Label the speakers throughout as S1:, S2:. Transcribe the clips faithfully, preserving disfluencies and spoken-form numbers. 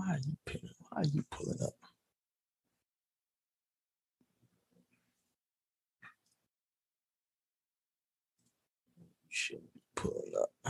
S1: Why are you pinning? Why are you pulling up? You shouldn't be pulling up.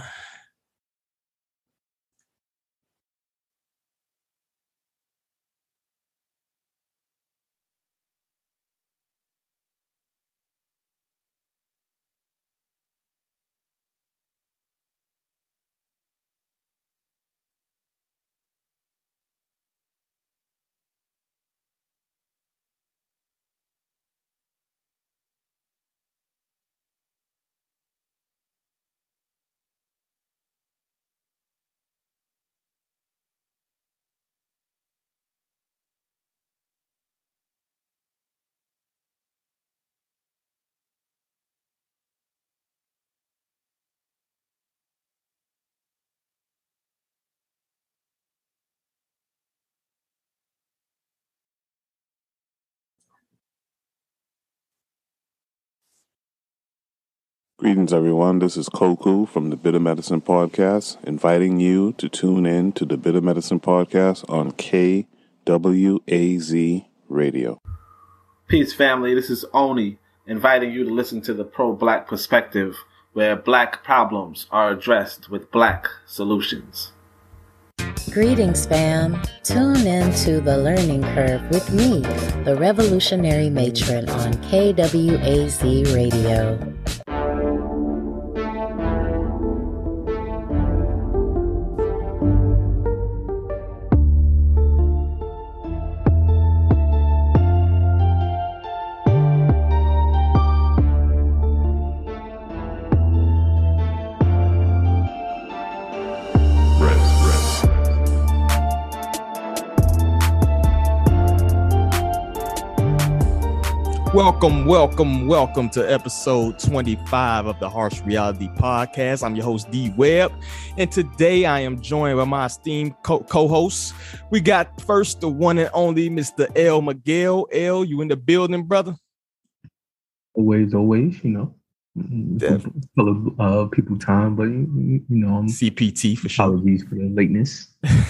S2: Greetings, everyone. This is Koku from the Bitter Medicine Podcast, inviting you to tune in to the Bitter Medicine Podcast on K W A Z Radio.
S3: Peace, family. This is Oni, inviting you to listen to the Pro-Black Perspective, where Black problems are addressed with Black solutions.
S4: Greetings, fam. Tune in to The Learning Curve with me, the Revolutionary Matron on K W A Z Radio.
S1: Welcome, welcome, welcome to episode twenty-five of the Harsh Reality Podcast. I'm your host, D Webb, and today I am joined by my esteemed co- co-hosts. We got first the one and only Mister L. Miguel. L, you in the building, brother?
S5: Always, always, you know. Full of uh, people time, but you, you know, I'm
S1: C P T for sure.
S5: Apologies for the lateness.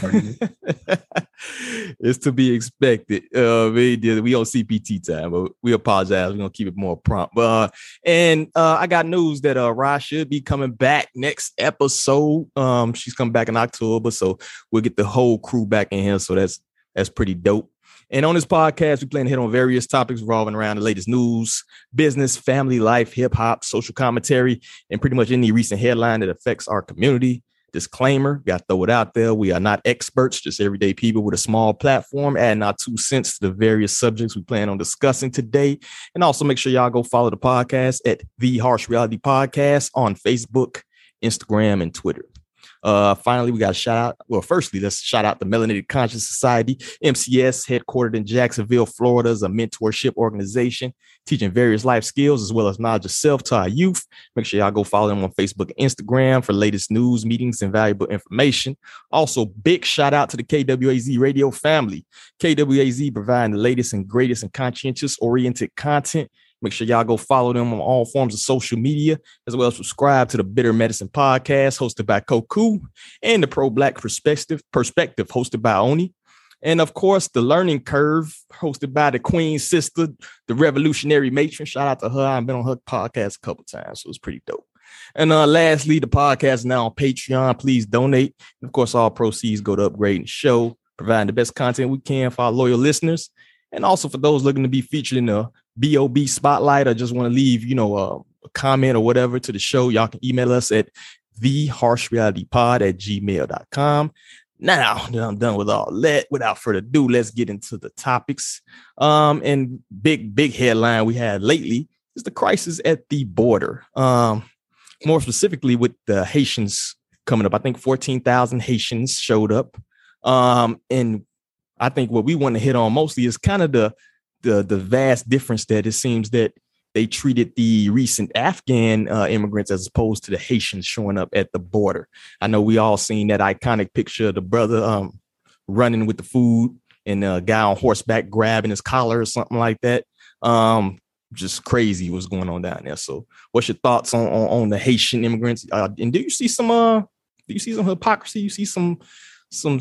S1: It's to be expected. Uh, we did we on C P T time, but we apologize. We're gonna keep it more prompt. Uh, and uh, I got news that uh, Ra should be coming back next episode. Um, she's coming back in October, so we'll get the whole crew back in here. So that's that's pretty dope. And on this podcast, we plan to hit on various topics revolving around the latest news, business, family life, hip hop, social commentary, and pretty much any recent headline that affects our community. Disclaimer, got to throw it out there. We are not experts, just everyday people with a small platform, adding our two cents to the various subjects we plan on discussing today. And also make sure y'all go follow the podcast at The Harsh Reality Podcast on Facebook, Instagram, and Twitter. Uh, finally, we got a shout out. Well, firstly, let's shout out the Melanated Conscious Society, M C S, headquartered in Jacksonville, Florida, is a mentorship organization teaching various life skills as well as knowledge of self to our youth. Make sure y'all go follow them on Facebook and Instagram for latest news, meetings, and valuable information. Also, big shout out to the K W A Z radio family. K W A Z providing the latest and greatest and conscientious oriented content. Make sure y'all go follow them on all forms of social media, as well as subscribe to the Bitter Medicine Podcast hosted by Koku and the Pro-Black Perspective, Perspective hosted by Oni. And of course, the Learning Curve hosted by the Queen Sister, the Revolutionary Matron. Shout out to her. I've been on her podcast a couple times, so it's pretty dope. And uh, lastly, the podcast is now on Patreon. Please donate. And of course, all proceeds go to upgrading the show, providing the best content we can for our loyal listeners. And also for those looking to be featured in the B O B spotlight or just want to leave, you know, uh, a comment or whatever to the show, y'all can email us at the harsh reality pod at gmail dot com. Now that I'm done with all that, without further ado, let's get into the topics. Um, and big, big headline we had lately is the crisis at the border. Um, more specifically with the Haitians coming up. I think fourteen thousand Haitians showed up. Um, and I think what we want to hit on mostly is kind of the The, the vast difference that it seems that they treated the recent Afghan uh, immigrants as opposed to the Haitians showing up at the border. I know we all seen that iconic picture of the brother um, running with the food and a guy on horseback grabbing his collar or something like that. Um, just crazy what's going on down there. So what's your thoughts on, on, on the Haitian immigrants? Uh, and do you see some uh, do you see some hypocrisy? You see some some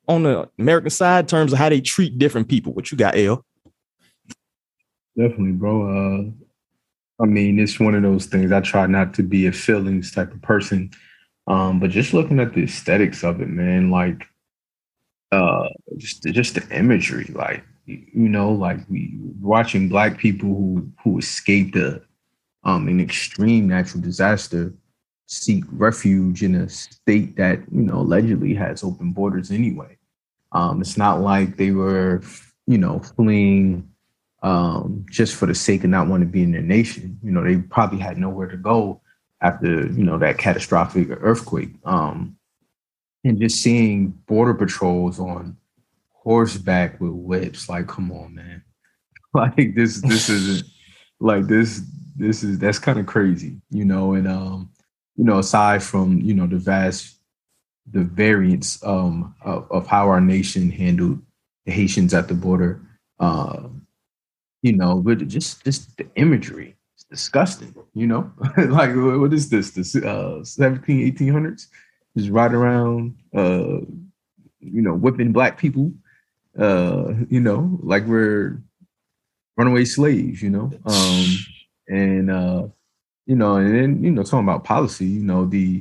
S1: on the American side in terms of how they treat different people? What you got, L?
S5: Definitely, bro. Uh, I mean, it's one of those things. I try not to be a feelings type of person, um, but just looking at the aesthetics of it, man, like uh, just just the imagery, like you know, like we watching Black people who who escaped a um, an extreme natural disaster seek refuge in a state that you know allegedly has open borders anyway. Um, it's not like they were, you know, fleeing um, just for the sake of not wanting to be in their nation. You know, they probably had nowhere to go after, you know, that catastrophic earthquake. Um, and just seeing border patrols on horseback with whips, like, come on, man. Like this, this isn't like this, this is, that's kind of crazy, you know, and, um, you know, aside from, you know, the vast, the variance um, of, of how our nation handled the Haitians at the border, uh, you know, but just just the imagery, it's disgusting, you know? Like, what is this, the uh, seventeen, eighteen hundreds? Just ride around, uh, you know, whipping Black people, uh, you know, like we're runaway slaves, you know? Um, and, uh, you know, and then, you know, talking about policy, you know, the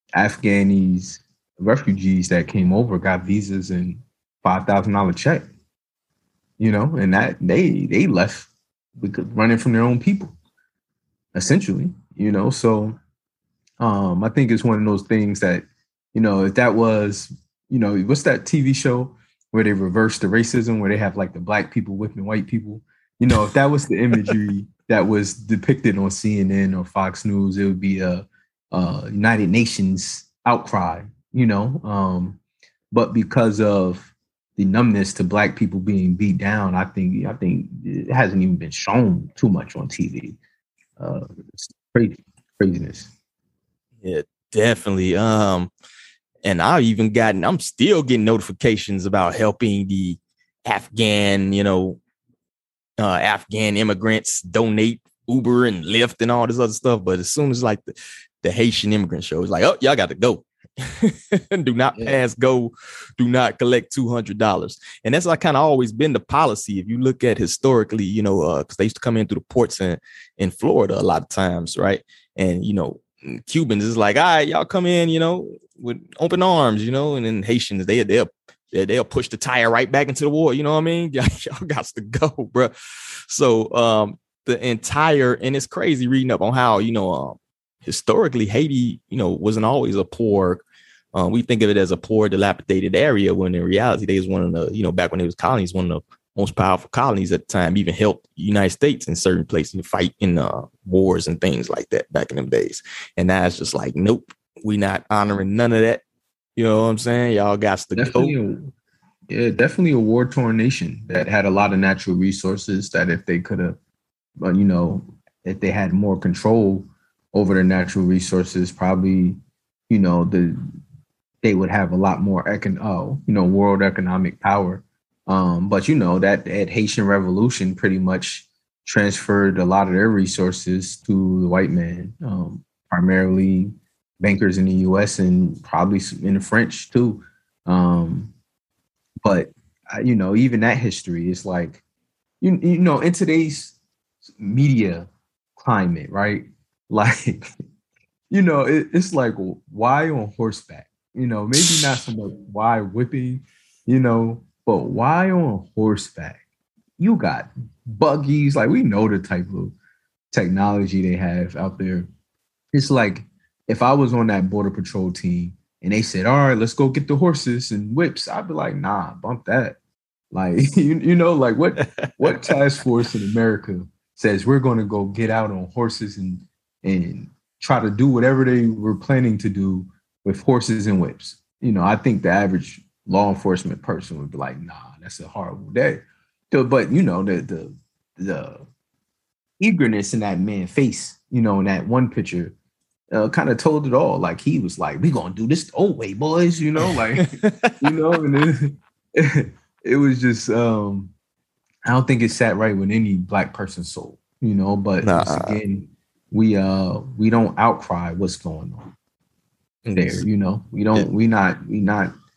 S5: Afghanis, refugees that came over got visas and five thousand dollars check, you know, and that they they left because running from their own people, essentially, you know. So um, I think it's one of those things that, you know, if that was, you know, what's that T V show where they reverse the racism, where they have like the Black people whipping white people, you know, if that was the imagery that was depicted on C N N or Fox News, it would be a, a United Nations outcry, you know. Um, but because of the numbness to Black people being beat down, I think I think it hasn't even been shown too much on T V. Uh, it's crazy, craziness.
S1: Yeah, definitely. Um, and I've even gotten, I'm still getting notifications about helping the Afghan, you know, uh, Afghan immigrants donate Uber and Lyft and all this other stuff. But as soon as like the, the Haitian immigrant show, it's like, oh, y'all got to go. Do not yeah. pass go. Do not collect two hundred dollars. And that's like kind of always been the policy. If you look at historically, you know, uh, because they used to come in through the ports in, in Florida a lot of times, right? And, you know, Cubans is like, all right, y'all come in, you know, with open arms, you know, and then Haitians, they, they'll, they'll push the tire right back into the war. You know what I mean? Y'all, y'all got to go, bro. So um, the entire, and it's crazy reading up on how, you know, um, historically, Haiti, you know, wasn't always a poor, um, we think of it as a poor, dilapidated area, when in reality, they was one of the, you know, back when it was colonies, one of the most powerful colonies at the time, even helped the United States in certain places to fight in uh, wars and things like that back in them days. And now it's just like, nope, we not honoring none of that. You know what I'm saying? Y'all got to
S5: definitely
S1: go.
S5: A, yeah, definitely a war-torn nation that had a lot of natural resources that if they could have, uh, you know, if they had more control over their natural resources, probably, you know, the they would have a lot more, econ- oh, you know, world economic power. Um, but, you know, that, that Haitian Revolution pretty much transferred a lot of their resources to the white man, um, primarily bankers in the U S and probably in the French, too. Um, but, uh, you know, even that history is like, you, you know, in today's media climate, right? Like, you know, it, it's like, why on horseback? You know, maybe not so much why whipping, you know, but why on horseback? You got buggies. Like, we know the type of technology they have out there. It's like, if I was on that border patrol team and they said, all right, let's go get the horses and whips, I'd be like, nah, bump that. Like, you, you know, like what, what task force in America says we're going to go get out on horses and, and try to do whatever they were planning to do with horses and whips? You know, I think the average law enforcement person would be like, nah, that's a horrible day. But, you know, the the the eagerness in that man's face, you know, in that one picture, uh, kind of told it all. Like, he was like, we gonna do this the old way, boys, you know, like, you know, and it, it was just, um, I don't think it sat right with any Black person's soul, you know, but nah. Once again, we uh we don't outcry what's going on there, you know. We don't, we not, we not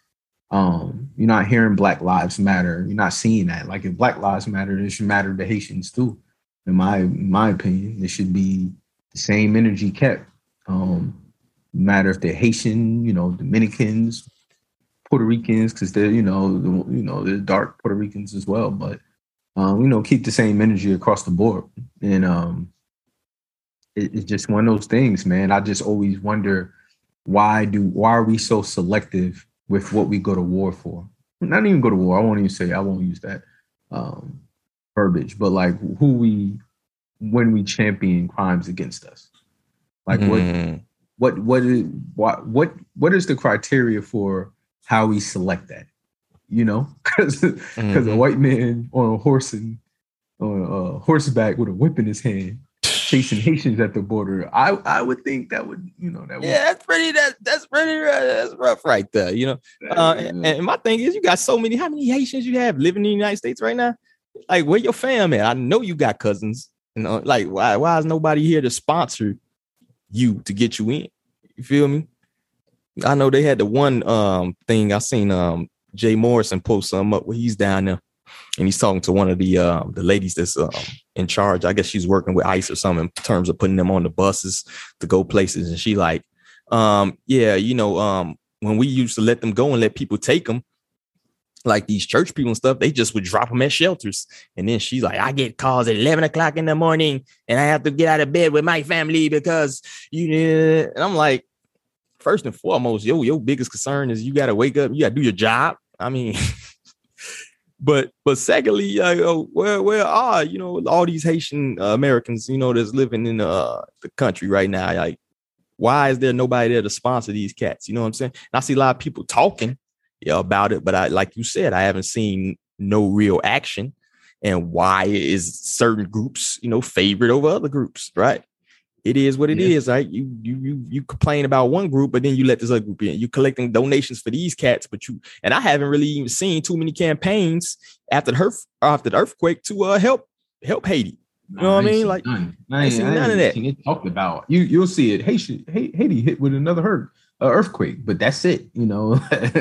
S5: Um, you're not hearing Black Lives Matter. You're not seeing that. Like if Black Lives Matter, it should matter to Haitians too. In my in my opinion, it should be the same energy kept. Um, no matter if they're Haitian, you know, Dominicans, Puerto Ricans, because they're you know the, you know they're dark Puerto Ricans as well. But um, you know, keep the same energy across the board. And um, it, it's just one of those things, man. I just always wonder why do why are we so selective with what we go to war for? Not even go to war. I won't even say, I won't use that um, verbiage, but like who we, when we champion crimes against us. Like mm. what, what, what is, what, what, what is the criteria for how we select that? You know, because mm-hmm. a white man on a horse and on a horseback with a whip in his hand, chasing Haitians at the border, I I would think that would, you know, that would.
S1: Yeah, that's pretty, that, that's pretty, uh, that's rough right there, you know. Uh, and, and my thing is, you got so many, how many Haitians you have living in the United States right now? Like, where your fam at? I know you got cousins, you know, like, why, why is nobody here to sponsor you to get you in? You feel me? I know they had the one um thing I seen um Jay Morrison post something up where he's down there. And he's talking to one of the uh, the ladies that's um, in charge. I guess she's working with ICE or something in terms of putting them on the buses to go places. And she like, um, yeah, you know, um, when we used to let them go and let people take them, like these church people and stuff, they just would drop them at shelters. And then she's like, I get calls at eleven o'clock in the morning and I have to get out of bed with my family because you know. And I'm like, first and foremost, yo, your biggest concern is you got to wake up. You got to do your job. I mean. But but secondly, uh, where where are you know all these Haitian uh, Americans you know that's living in uh, the country right now? Like, why is there nobody there to sponsor these cats? You know what I'm saying? And I see a lot of people talking yeah, about it, but I like you said, I haven't seen no real action. And why is certain groups you know favored over other groups? Right? It is what it yeah. is, right? You you you you complain about one group, but then you let this other group in. You collecting donations for these cats, but you and I haven't really even seen too many campaigns after the earth after the earthquake to uh, help help Haiti. You know what I mean? Like
S5: none. I ain't seen none of that. It talked about you. You'll see it. Haiti Haiti hit with another hurt, uh, earthquake, but that's it. You know,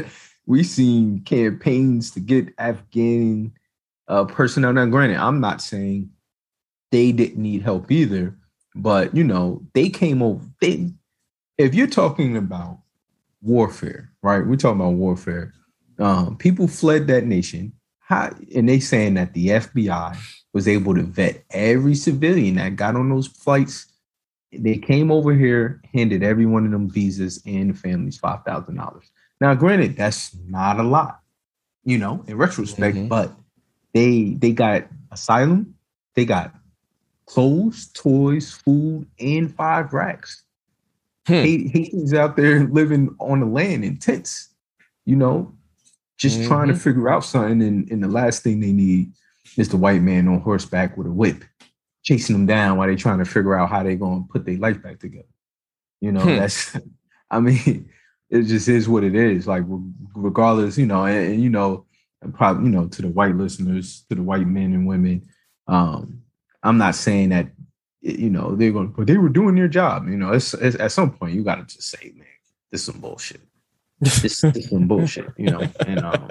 S5: we seen campaigns to get Afghan uh, personnel. Now, granted, I'm not saying they didn't need help either. But, you know, they came over. They, if you're talking about warfare, right? We're talking about warfare. Um, people fled that nation. How, and they saying that the F B I was able to vet every civilian that got on those flights. They came over here, handed every one of them visas and the families five thousand dollars. Now, granted, that's not a lot, you know, in retrospect, mm-hmm. but they they got asylum. They got clothes, toys, food, and five racks. Hmm. Haitians out there living on the land in tents, you know, just mm-hmm. trying to figure out something. And, and the last thing they need is the white man on horseback with a whip, chasing them down while they're trying to figure out how they're going to put their life back together. You know, hmm. that's, I mean, it just is what it is. Like, regardless, you know, and, and you know, probably, you know, to the white listeners, to the white men and women, um, I'm not saying that, you know, they're going, but they were doing their job. You know, it's, it's at some point you got to just say, man, this is some bullshit. This, this is some bullshit, you know, and um,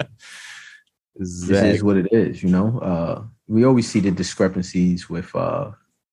S5: exactly. This is what it is, you know. Uh, we always see the discrepancies with, uh,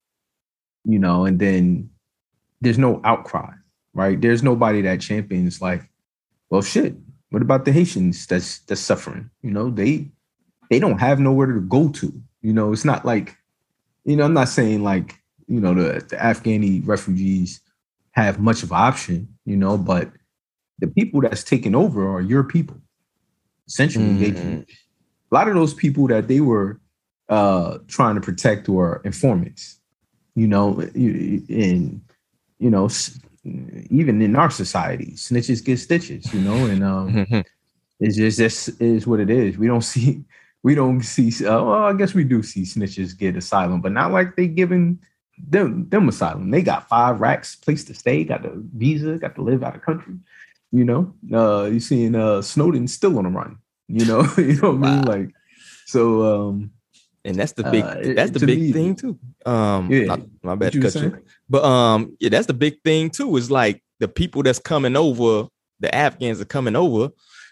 S5: you know, and then there's no outcry, right? There's nobody that champions like, well, shit, what about the Haitians that's that's suffering? You know, they they don't have nowhere to go to. You know, it's not like, you know, I'm not saying like, you know, the, the Afghani refugees have much of an option, you know, but the people that's taken over are your people. Essentially, mm-hmm. they, a lot of those people that they were uh, trying to protect were informants, you know, and, you know, even in our society, snitches get stitches, you know, and um, mm-hmm. it's just, this is what it is. We don't see... We don't see, uh, well, I guess we do see snitches get asylum, but not like they giving them, them asylum. They got five racks, place to stay, got the visa, got to live out of country. You know, uh, you seeing uh, Snowden still on the run. You know, you know what I mean? Like, so, um,
S1: and that's the big, uh, that's the big me, thing too. Um, yeah, not, my bad to cut you, but um, yeah, that's the big thing too. Is like the people that's coming over, the Afghans are coming over.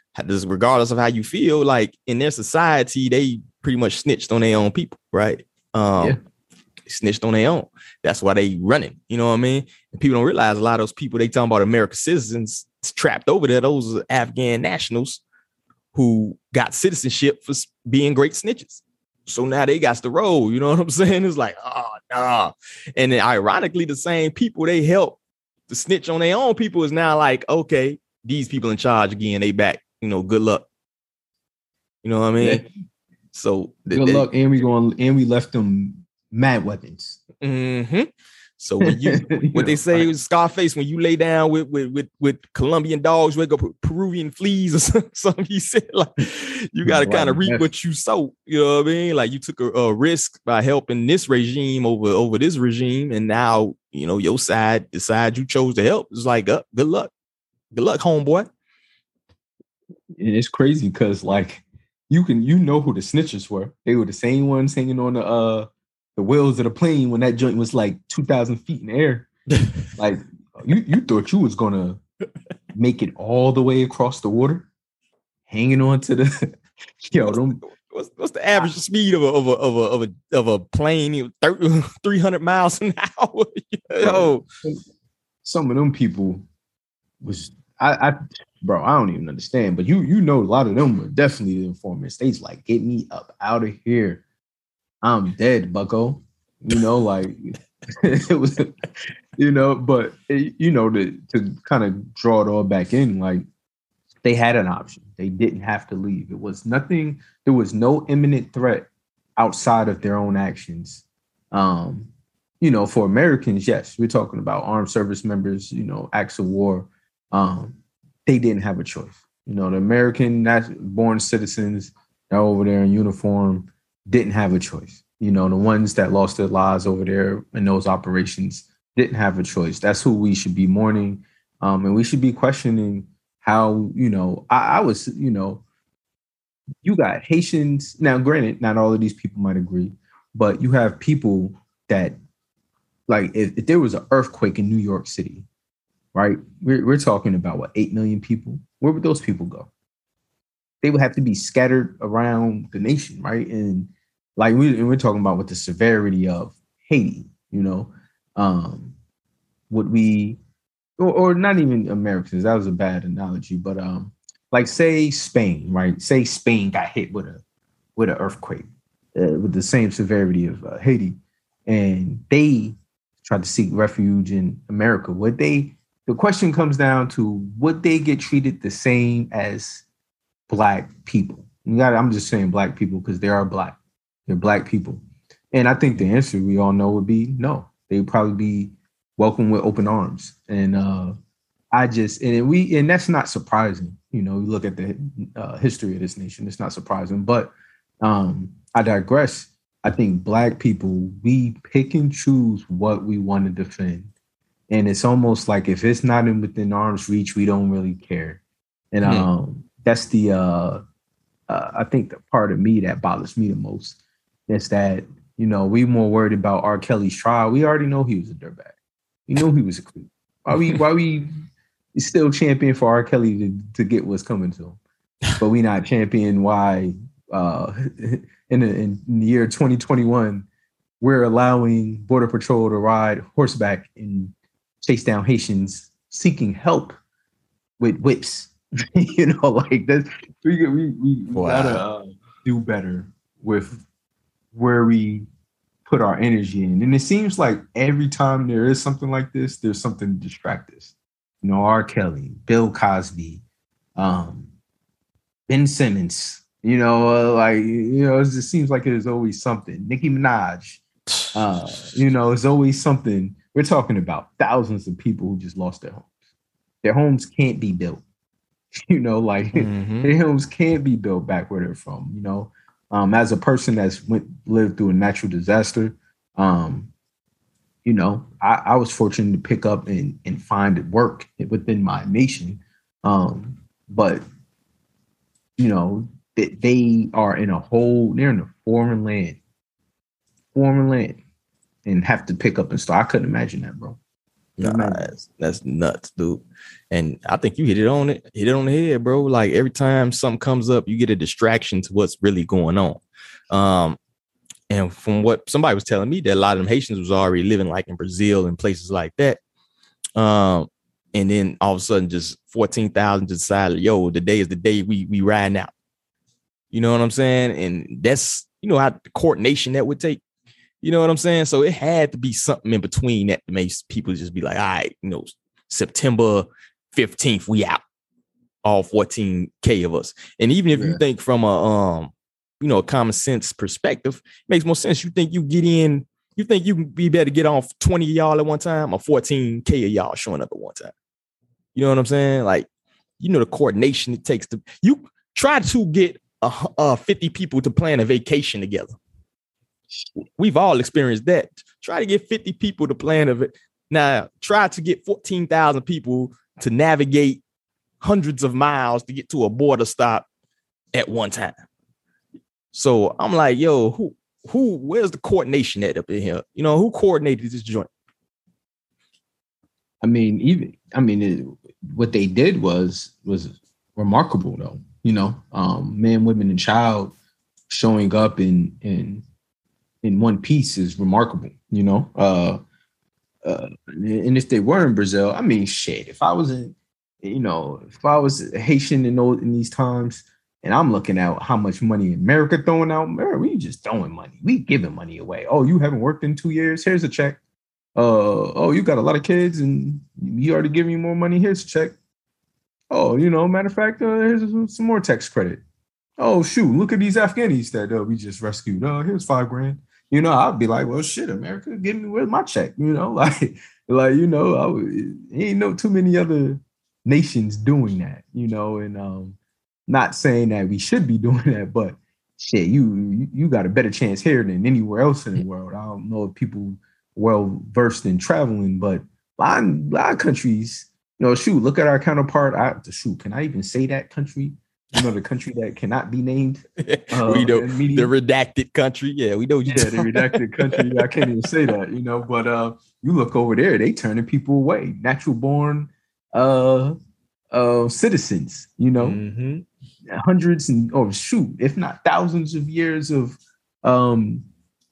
S1: just regardless of how you feel, like in their society, they pretty much snitched on their own people, right? Um,
S5: Yeah.
S1: snitched on their own. That's why they running. You know what I mean? And people don't realize a lot of those people they talking about American citizens trapped over there. Those are Afghan nationals who got citizenship for being great snitches. So now they got to roll. You know what I'm saying? It's like, oh, nah. And then ironically, the same people they help to snitch on their own people is now like, okay, these people in charge again, they back. You know, good luck. You know what I mean?
S5: Yeah.
S1: So
S5: good they, luck, and we going and we left them mad weapons.
S1: Mm-hmm. So when you, you what know, they say right. Scarface, when you lay down with with with, with Colombian dogs, wake up Peruvian fleas or something, something he said, like you got to right. kind of reap what you sow. You know what I mean? Like you took a, a risk by helping this regime over over this regime, and now you know your side decide you chose to help. It's like, uh, good luck, good luck, homeboy.
S5: And it's crazy because like you can you know who the snitchers were. They were the same ones hanging on the uh the wheels of the plane when that joint was like two thousand feet in the air. Like you you thought you was gonna make it all the way across the water, hanging on to the yo.
S1: What's,
S5: them,
S1: what's, what's the average speed of a of a of a of a, of a plane? three hundred miles an hour. Yo,
S5: some of them people was I. I Bro, I don't even understand, but you you know a lot of them were definitely the informants. They's like, get me up out of here. I'm dead, bucko. You know, like it was, you know, but it, you know, to to kind of draw it all back in, like they had an option. They didn't have to leave. It was nothing, there was no imminent threat outside of their own actions. Um, you know, for Americans, yes, we're talking about armed service members, you know, acts of war. Um, They didn't have a choice. You know, the American born citizens that are over there in uniform didn't have a choice. You know, the ones that lost their lives over there in those operations didn't have a choice. That's who we should be mourning. Um, and we should be questioning how, you know, I, I was, you know, you got Haitians. Now, granted, not all of these people might agree, but you have people that, like, if, if there was an earthquake in New York City, right? We're, we're talking about, what, eight million people? Where would those people go? They would have to be scattered around the nation, right? And like we, and we're talking about with the severity of Haiti, you know, um, would we, or, or not even Americans, that was a bad analogy, but um, like say Spain, right? Say Spain got hit with a with an earthquake uh, with the same severity of uh, Haiti, and they tried to seek refuge in America. Would they? The question comes down to, would they get treated the same as Black people? You got, I'm just saying Black people because they are Black. They're Black people. And I think the answer we all know would be no. They would probably be welcomed with open arms. And uh, I just, and we, and that's not surprising. You know, you look at the uh, history of this nation, it's not surprising. But um, I digress. I think Black people, we pick and choose what we want to defend. And it's almost like if it's not in within arm's reach, we don't really care. And mm-hmm. um, that's the, uh, uh, I think the part of me that bothers me the most is that, you know, we more worried about R. Kelly's trial. We already know he was a dirtbag. We knew he was a creep. Why we, why we still champion for R. Kelly to, to get what's coming to him? But we not champion why uh, in, the, in the year twenty twenty-one, we're allowing Border Patrol to ride horseback and chase down Haitians seeking help with whips. You know, like that. We we, we wow. gotta uh, do better with where we put our energy in. And it seems like every time there is something like this, there's something to distract us. You know, R. Kelly, Bill Cosby, um, Ben Simmons. You know, uh, like you know, it just seems like there's always something. Nicki Minaj. Uh, you know, it's always something. We're talking about thousands of people who just lost their homes. Their homes can't be built. You know, like mm-hmm. their homes can't be built back where they're from. You know, um, as a person that's went lived through a natural disaster, um, you know, I, I was fortunate to pick up and, and find work within my nation. Um, but, you know, they, they are in a whole, they're in a foreign land, foreign land. And have to pick up and start. I couldn't imagine that, bro.
S1: Nah, that's, that's nuts, dude. And I think you hit it on it, hit it on the head, bro. Like every time something comes up, you get a distraction to what's really going on. Um, and from what somebody was telling me, that a lot of them Haitians was already living like in Brazil and places like that. Um, and then all of a sudden, just fourteen thousand decided, yo, the day is the day we we riding out. You know what I'm saying? And that's, you know, how the coordination that would take. You know what I'm saying? So it had to be something in between that makes people just be like, all right, you know, September fifteenth, we out. All fourteen K of us. And even if yeah. you think from a, um, you know, a common sense perspective, it makes more sense. You think you get in, you think you can be better to get off twenty of y'all at one time or fourteen K of y'all showing up at one time. You know what I'm saying? Like, you know, the coordination it takes to, you try to get a, uh, fifty people to plan a vacation together. We've all experienced that. Try to get fifty people to plan of it. Now, try to get fourteen thousand people to navigate hundreds of miles to get to a border stop at one time. So I'm like, yo, who, who, where's the coordination at up in here? You know, who coordinated this joint?
S5: I mean, even, I mean, it, what they did was, was remarkable though. You know, um, man, women, and child showing up in, in, in one piece is remarkable, you know. Uh, uh, and if they were in Brazil, I mean, shit. If I was in, you know, if I was Haitian in those in these times, and I'm looking at how much money America throwing out, America, we just throwing money. We giving money away. Oh, you haven't worked in two years? Here's a check. Uh, oh, you got a lot of kids, and you already giving you more money. Here's a check. Oh, you know, matter of fact, uh, here's some more tax credit. Oh, shoot, look at these Afghanis that uh, we just rescued. Oh, here's five grand. You know, I'd be like, well, shit, America, give me where's my check? You know, like, like you know, I would, ain't no too many other nations doing that, you know, and um, not saying that we should be doing that, but shit, you, you you got a better chance here than anywhere else in the world. I don't know if people well versed in traveling, but a lot, a lot of countries, you know, shoot, look at our counterpart. I, shoot, can I even say that country? You know, the country that cannot be named.
S1: Uh, we know the redacted country. Yeah, we know. You
S5: yeah, the redacted country. I can't even say that, you know, but uh, you look over there, they turning people away. Natural born uh, uh, citizens, you know, mm-hmm. hundreds and, oh, shoot, if not thousands of years of um,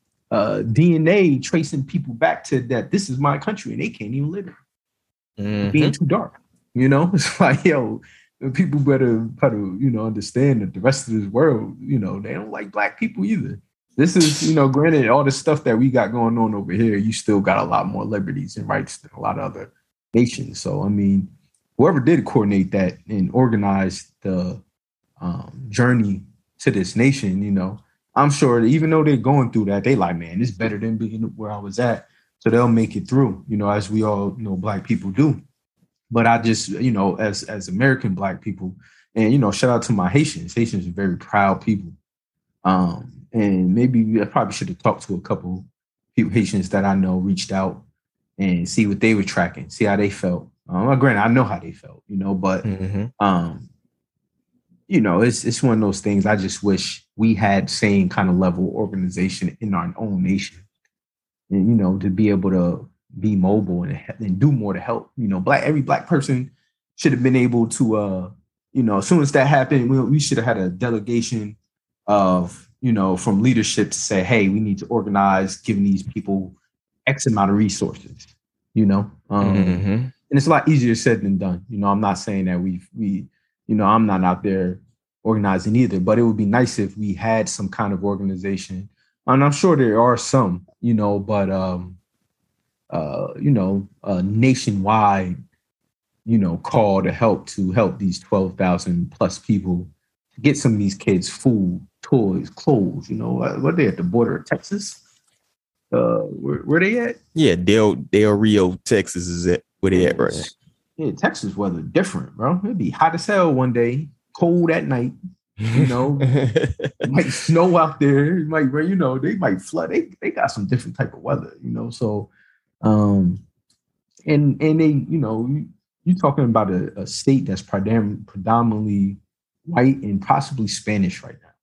S5: uh, D N A tracing people back to that. This is my country, and they can't even live it. Mm-hmm. Being too dark, you know, it's like, yo, people better, better, you know, understand that the rest of this world, you know, they don't like black people either. This is, you know, granted, all the stuff that we got going on over here, you still got a lot more liberties and rights than a lot of other nations. So, I mean, whoever did coordinate that and organize the um, journey to this nation, you know, I'm sure that even though they're going through that, they like, man, it's better than being where I was at. So they'll make it through, you know, as we all know, black people do. But I just, you know, as as American black people, and, you know, shout out to my Haitians. Haitians are very proud people. Um, and maybe I probably should have talked to a couple people, Haitians that I know, reached out and see what they were tracking, see how they felt. Um, well, granted, I know how they felt, you know, but, mm-hmm. um, you know, it's it's one of those things. I just wish we had same kind of level of organization in our own nation. And, you know, to be able to be mobile and, and do more to help, you know, black, every black person should have been able to, uh, you know, as soon as that happened, we, we should have had a delegation of, you know, from leadership to say, hey, we need to organize, giving these people X amount of resources, you know, um, mm-hmm. and it's a lot easier said than done. You know, I'm not saying that we, we, you know, I'm not out there organizing either, but it would be nice if we had some kind of organization. And I'm sure there are some, you know, but, um, Uh, you know, a nationwide, you know, call to help to help these twelve thousand plus people get some of these kids food, toys, clothes. You know, what are they at the border of Texas? Uh, where where they at?
S1: Yeah, Del Del Rio, Texas is it? Where they at right now?
S5: Yeah, Texas weather different, bro. It'd be hot as hell one day, cold at night. You know, it might snow out there. It might, you know, they might flood. They they got some different type of weather. You know, so. Um, and and they, you know, you, you're talking about a, a state that's predom- predominantly white and possibly Spanish right now.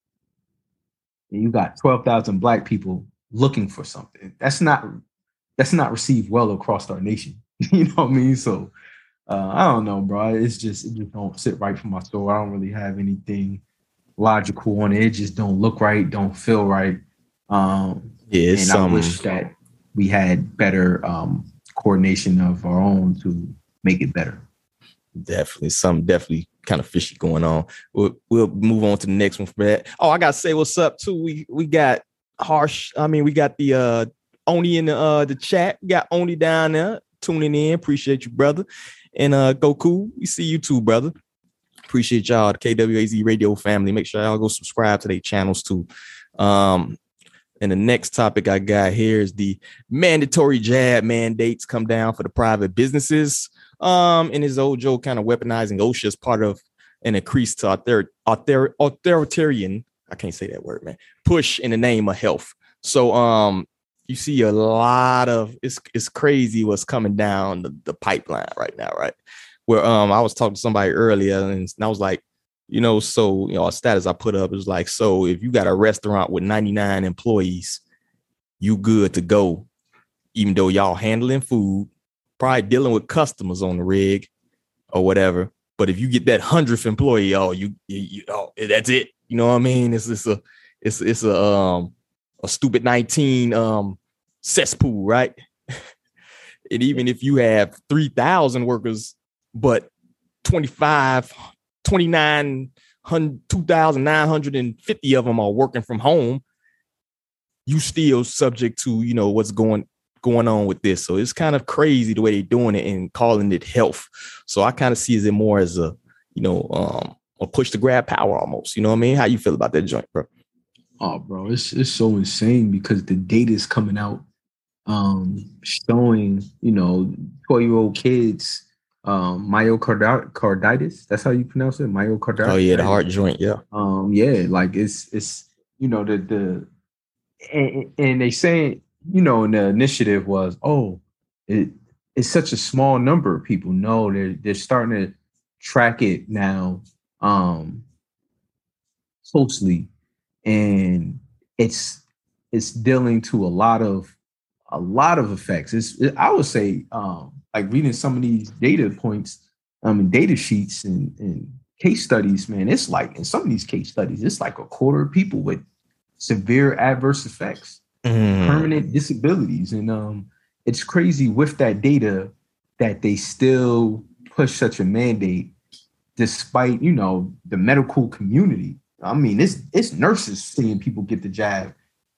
S5: And you got twelve thousand black people looking for something. That's not that's not received well across our nation. You know what I mean? So uh, I don't know, bro. It's just it just don't sit right for my soul. I don't really have anything logical on it. It just don't look right, don't feel right. Um,
S1: Yeah, it's
S5: and
S1: some
S5: I wish that we had better um, coordination of our own to make it better.
S1: definitely some definitely kind of fishy going on. We'll we'll move on to the next one for that. Oh, I gotta say what's up too. We we got harsh. I mean, we got the uh Oni in the uh the chat. We got Oni down there tuning in. Appreciate you, brother. And uh Goku, we see you too, brother. Appreciate y'all, the K W A Z radio family. Make sure y'all go subscribe to their channels too. Um, and the next topic I got here is the mandatory jab mandates come down for the private businesses. Um, and his old Joe kind of weaponizing OSHA as part of an increase to author- author- authoritarian, I can't say that word, man, push in the name of health. So um, you see a lot of, it's it's crazy what's coming down the, the pipeline right now, right? Where um I was talking to somebody earlier and I was like, you know, so, you know, a status I put up is like, so if you got a restaurant with ninety-nine employees, you good to go, even though y'all handling food, probably dealing with customers on the rig or whatever. But if you get that hundredth employee, oh, you, you, you oh, that's it. You know what I mean? It's it's a it's it's a um a stupid nineteen um cesspool, right? And even if you have three thousand workers, but twenty-five, twenty-nine, two thousand nine hundred fifty of them are working from home, you still subject to, you know, what's going going on with this. So it's kind of crazy the way they're doing it and calling it health. So I kind of see it more as a, you know, um, a push to grab power almost. You know what I mean? How you feel about that joint, bro?
S5: Oh, bro, it's it's so insane because the data is coming out um, showing, you know, twelve-year-old kids um, myocarditis. That's how you pronounce it, myocarditis.
S1: Oh yeah, the heart joint. Yeah.
S5: Um, yeah, like it's it's you know the the and, and they saying, you know, and the initiative was, oh, it it's such a small number of people. No, they're they're starting to track it now um, closely, and it's it's dealing to a lot of a lot of effects. It's it, I would say um, like reading some of these data points, um, and data sheets and, and case studies, man. It's like in some of these case studies, it's like a quarter of people with severe adverse effects, mm. permanent disabilities, and um, it's crazy with that data that they still push such a mandate, despite, you know, the medical community. I mean, it's it's nurses seeing people get the jab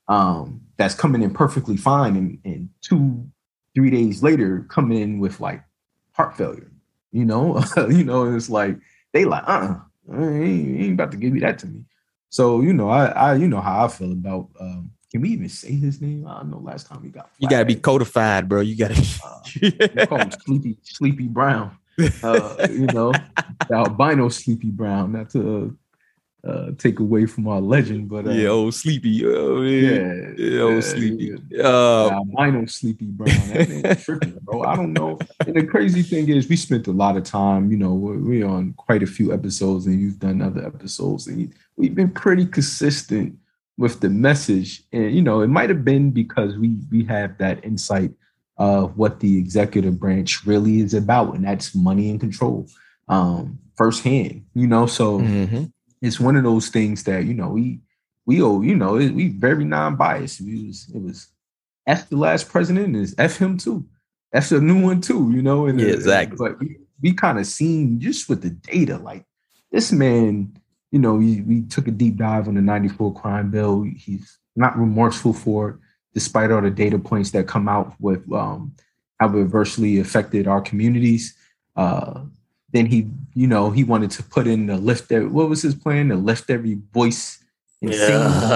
S5: um, that's coming in perfectly fine, and, and two, three days later coming in with like heart failure. You know, you know, and it's like they like, uh, uh ain't, ain't about to give you that to me. So you know, I, I you know how I feel about. Um, can we even say his name? I don't know. Last time we got,
S1: you got to be codified, bro. You got to.
S5: uh, we call him Sleepy Sleepy Brown. Uh, you know, the albino Sleepy Brown. Not to uh, uh, take away from our legend, but uh,
S1: yeah, old Sleepy, oh,
S5: yeah,
S1: yeah, old
S5: yeah,
S1: Sleepy,
S5: yeah.
S1: uh,
S5: the albino Sleepy Brown. That man's tripping, bro. I don't know. And the crazy thing is, we spent a lot of time. You know, we're, we're on quite a few episodes, and you've done other episodes, and we've been pretty consistent with the message. And you know, it might have been because we we have that insight of what the executive branch really is about, and that's money and control um, firsthand. You know, so mm-hmm. it's one of those things that, you know, we we owe, you know, we very non-biased. We was it was F the last president, and it's F him too. That's a new one too, you know. And
S1: yeah, exactly.
S5: But we, we kind of seen just with the data, like this man, you know, we, we took a deep dive on the ninety-four crime bill. He's not remorseful for it, despite all the data points that come out with um, how it adversely affected our communities. Uh, then he, you know, he wanted to put in the lift. Every, what was his plan? To lift every voice and
S1: yeah.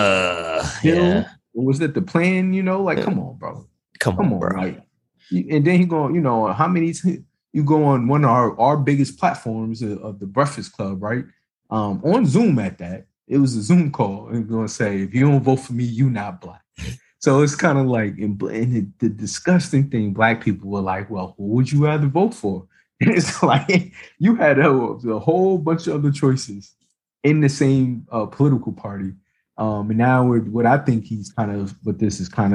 S5: sing.
S1: Yeah.
S5: Or was that the plan? You know, like, yeah. come on, bro.
S1: Come, come on, bro.
S5: Like, and then he go, you know, how many, t- you go on one of our, our biggest platforms of, of the Breakfast Club, right? Um, on Zoom at that. It was a Zoom call, and going to say, if you don't vote for me, you not black. So it's kind of like, and the, the disgusting thing, black people were like, well, who would you rather vote for? And it's like, you had a, a whole bunch of other choices in the same uh, political party. Um, and now with what I think he's kind of, what this is kind of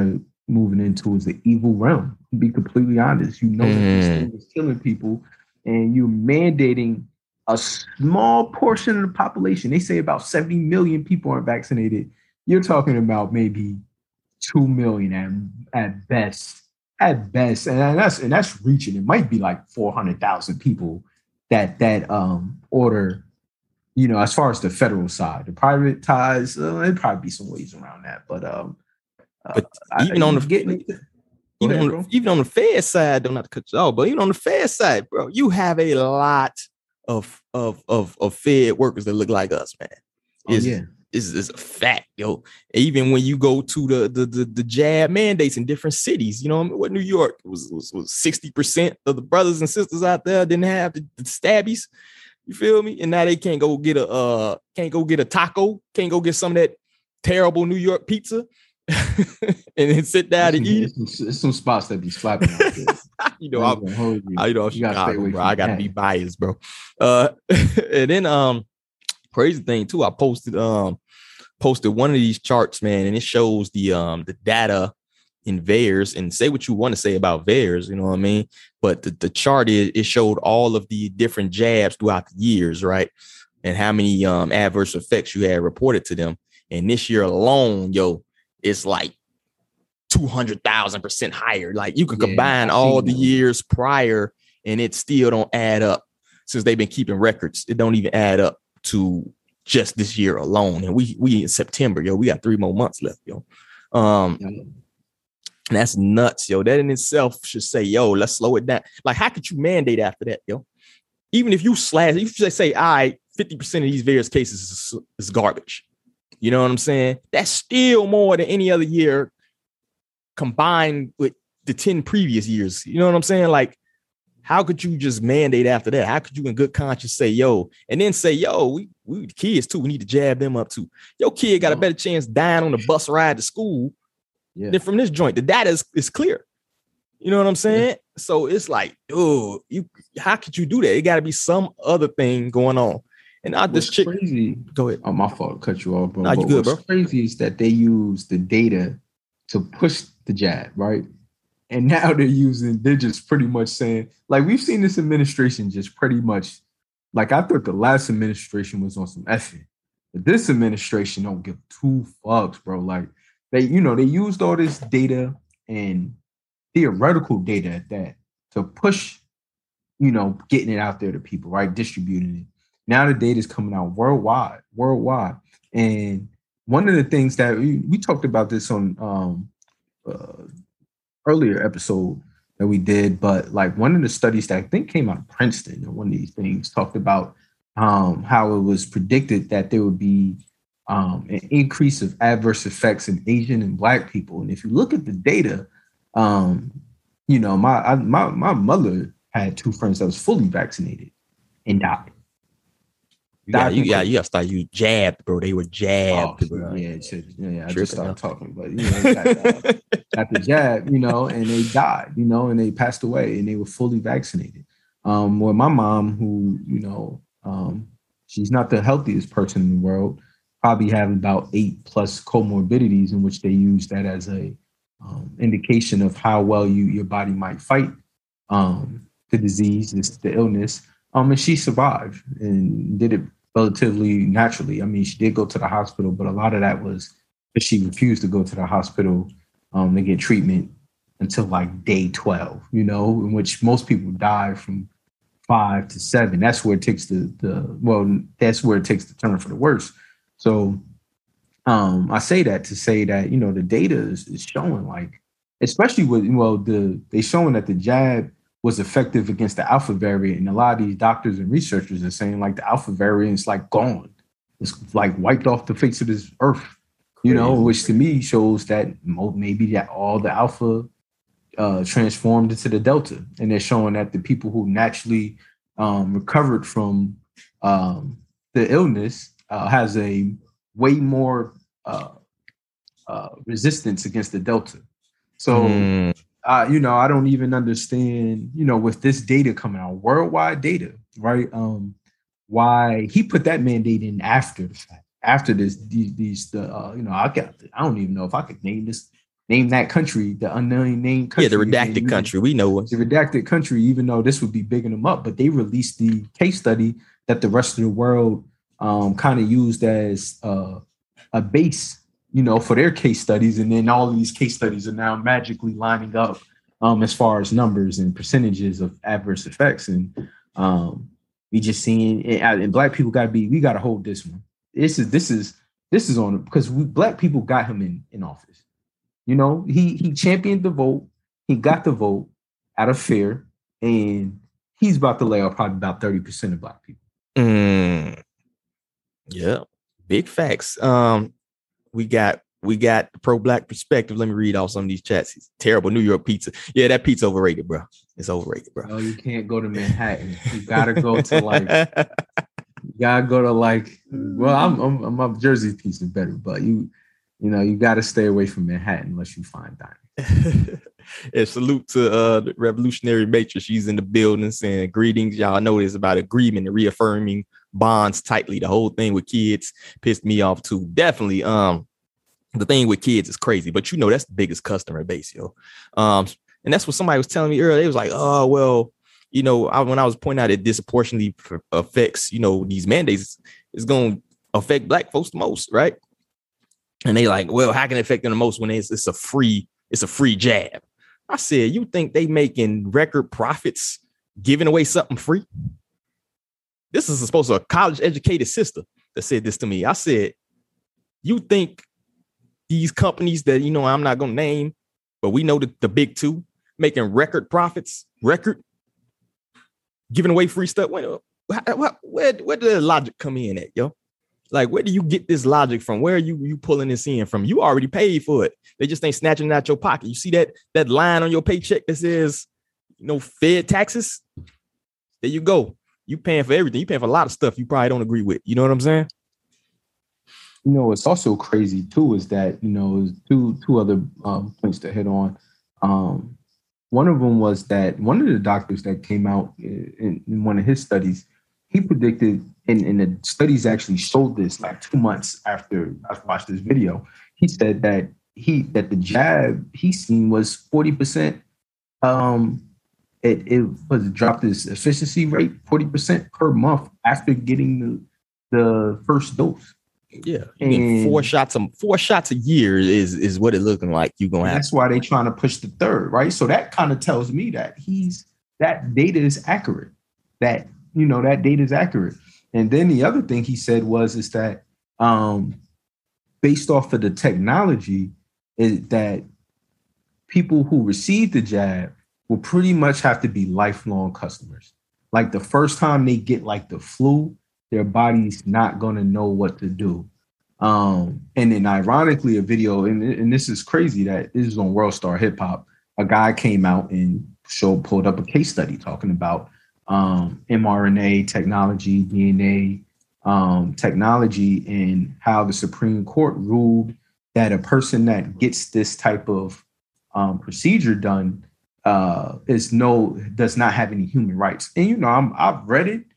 S5: moving into is the evil realm. To be completely honest, you know mm. that this thing is killing people, and you're mandating a small portion of the population. They say about seventy million people aren't vaccinated. You're talking about maybe two million at, at best. At best, and that's and that's reaching. It might be like four hundred thousand people that that um order. You know, as far as the federal side, the private ties, uh, there'd probably be some ways around that. But um,
S1: but uh, even I, on the getting even, ahead, on, even on the Fed side, don't have to cut you off, but even on the Fed side, bro, you have a lot of of of of Fed workers that look like us, man. It's, oh, yeah. Is is a fact, yo. Even when you go to the the the, the jab mandates in different cities, you know what New York was was, was sixty percent of the brothers and sisters out there didn't have the, the stabbies. You feel me? And now they can't go get a uh can't go get a taco, can't go get some of that terrible New York pizza and then sit down
S5: there's
S1: and
S5: some,
S1: eat it.
S5: There's some, there's some spots that be slapping out there.
S1: you know, I'm, you. I, you know, you Chicago, bro. I gotta that. be biased, bro. Uh and then um crazy thing too, I posted um posted one of these charts, man, and it shows the um the data in V A E R S, and say what you want to say about V A E R S, you know what I mean? But the, the chart is it showed all of the different jabs throughout the years, right? And how many um adverse effects you had reported to them. And this year alone, yo, it's like two hundred thousand percent higher. Like you can yeah, combine all the years prior and it still don't add up. Since they've been keeping records, it don't even add up to just this year alone. And we we in September, yo, we got three more months left, yo. Um, and that's nuts, yo. That in itself should say, yo, let's slow it down. Like, how could you mandate after that, yo? Even if you slash, you should say, all right, fifty percent of these various cases is, is garbage. You know what I'm saying? That's still more than any other year combined with the ten previous years. You know what I'm saying? Like, how could you just mandate after that? How could you in good conscience say, yo, and then say, yo, we, we kids too, we need to jab them up too. Your kid got a better chance dying on the bus ride to school yeah. than from this joint. The data is, is clear. You know what I'm saying? Yeah. So it's like, dude, you how could you do that? It got to be some other thing going on. And not this chick.
S5: Crazy.
S1: Go ahead.
S5: Oh, my fault. Cut you off, bro.
S1: Nah, you good,
S5: what's
S1: bro.
S5: Crazy is that they use the data to push the jab, right? And now they're using, they're just pretty much saying, like, we've seen this administration just pretty much, like, I thought the last administration was on some effing, but this administration don't give two fucks, bro. Like, they, you know, they used all this data and theoretical data at that to push, you know, getting it out there to people, right? Distributing it. Now the data is coming out worldwide, worldwide. And one of the things that we, we talked about this on, um, uh, earlier episode that we did, but like one of the studies that I think came out of Princeton, or one of these things talked about um, how it was predicted that there would be um, an increase of adverse effects in Asian and Black people. And if you look at the data, um, you know, my, I, my my mother had two friends that was fully vaccinated and died.
S1: You got, you got, you got to start you jabbed, bro. They were jabbed.
S5: Oh, bro. Yeah, yeah, yeah. I just started talking, but you know, got, uh, got the jab, you know, and they died, you know, and they passed away, and they were fully vaccinated. Um, well, my mom, who you know, um, she's not the healthiest person in the world, probably have about eight plus comorbidities, in which they use that as a um, indication of how well you your body might fight um, the disease, this, the illness. Um, and she survived and did it relatively naturally. I mean, she did go to the hospital, but a lot of that was because she refused to go to the hospital um, to get treatment until like day twelve, you know, in which most people die from five to seven. That's where it takes the, the well, that's where it takes the turn for the worse. So um, I say that to say that, you know, the data is, is showing like, especially with, well, the they showing that the jab was effective against the alpha variant. And a lot of these doctors and researchers are saying like the alpha variant is like gone. It's like wiped off the face of this earth, you know, which to me shows that maybe that all the alpha uh, transformed into the delta. And they're showing that the people who naturally um, recovered from um, the illness uh, has a way more uh, uh, resistance against the delta. So, mm. Uh, you know, I don't even understand, you know, with this data coming out, worldwide data, right? Um, why he put that mandate in after the fact, after this, these, these the, uh, you know, I got, I don't even know if I could name this name that country, the unknown named country.
S1: Yeah, the redacted country. We know it.
S5: The redacted country, even though this would be bigging them up, but they released the case study that the rest of the world um, kind of used as uh, a base, you know, for their case studies. And then all of these case studies are now magically lining up um, as far as numbers and percentages of adverse effects. And um, we just seeing it, and black people got to be, we got to hold this one. This is, this is, this is on, because we, black people got him in, in office. You know, he he championed the vote. He got the vote out of fear, and he's about to lay off probably about thirty percent of black people.
S1: Mm. Yeah, big facts. Um, we got we got the pro-black perspective. Let me read off some of these chats. It's terrible New York pizza. Yeah, that pizza overrated, bro. It's overrated, bro.
S5: No, you can't go to Manhattan. You gotta go to like. You gotta go to like. Well, I'm I'm, I'm up Jersey pizza better, but you. You know, you got to stay away from Manhattan unless you find dining.
S1: And salute to uh, the Revolutionary Matrix. She's in the building saying greetings. Y'all know this about agreement and reaffirming bonds tightly. The whole thing with kids pissed me off too. Definitely. Um, the thing with kids is crazy, but you know that's the biggest customer base, yo. Um, and that's what somebody was telling me earlier. They was like, oh well, you know, I, when I was pointing out it disproportionately affects, you know, these mandates is going to affect black folks the most, right? And they like, well, how can it affect them the most when it's, it's a free, it's a free jab? I said, you think they making record profits giving away something free? This is supposed to be a college educated sister that said this to me. I said, you think these companies that, you know, I'm not going to name, but we know that the big two making record profits, record giving away free stuff. Where, where, where, where did the logic come in at, yo? Like, where do you get this logic from? Where are you you pulling this in from? You already paid for it. They just ain't snatching it out your pocket. You see that that line on your paycheck that says, you know, Fed taxes? There you go. You paying for everything. You paying for a lot of stuff you probably don't agree with. You know what I'm saying?
S5: You know, it's also crazy too is that, you know, two two other um, points to hit on. Um, one of them was that one of the doctors that came out in, in one of his studies, he predicted, and, and the studies actually showed this like two months after I watched this video. He said that he that the jab he seen was forty percent. Um, it it was dropped his efficiency rate forty percent per month after getting the the first dose.
S1: Yeah, and four shots a four shots a year is is what it looking like. You gonna have.
S5: That's why they trying to push the third, right? So that kind of tells me that he's that data is accurate. That you know that data is accurate. And then the other thing he said was is that um, based off of the technology, is that people who receive the jab will pretty much have to be lifelong customers. Like the first time they get like the flu, their body's not going to know what to do. Um, and then ironically, a video, and, and this is crazy that this is on World Star Hip Hop, a guy came out and showed, pulled up a case study talking about um, mRNA technology, D N A um, technology, and how the Supreme Court ruled that a person that gets this type of um, procedure done uh, is no, does not have any human rights. And, you know, I'm, I've read it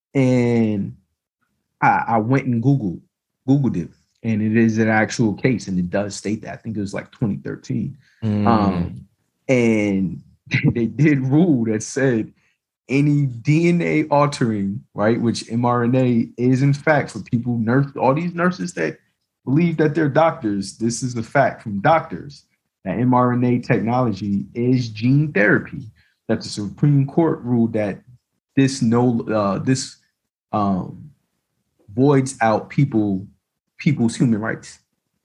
S5: and I, I went and Googled, Googled it, and it is an actual case, and it does state that. I think it was like twenty thirteen. Mm. Um, and they did rule that said any D N A altering, right, which mRNA is in fact for people, nurse, all these nurses that believe that they're doctors, this is a fact from doctors, that mRNA technology is gene therapy, that the Supreme Court ruled that this no, uh, this um, voids out people people's human rights.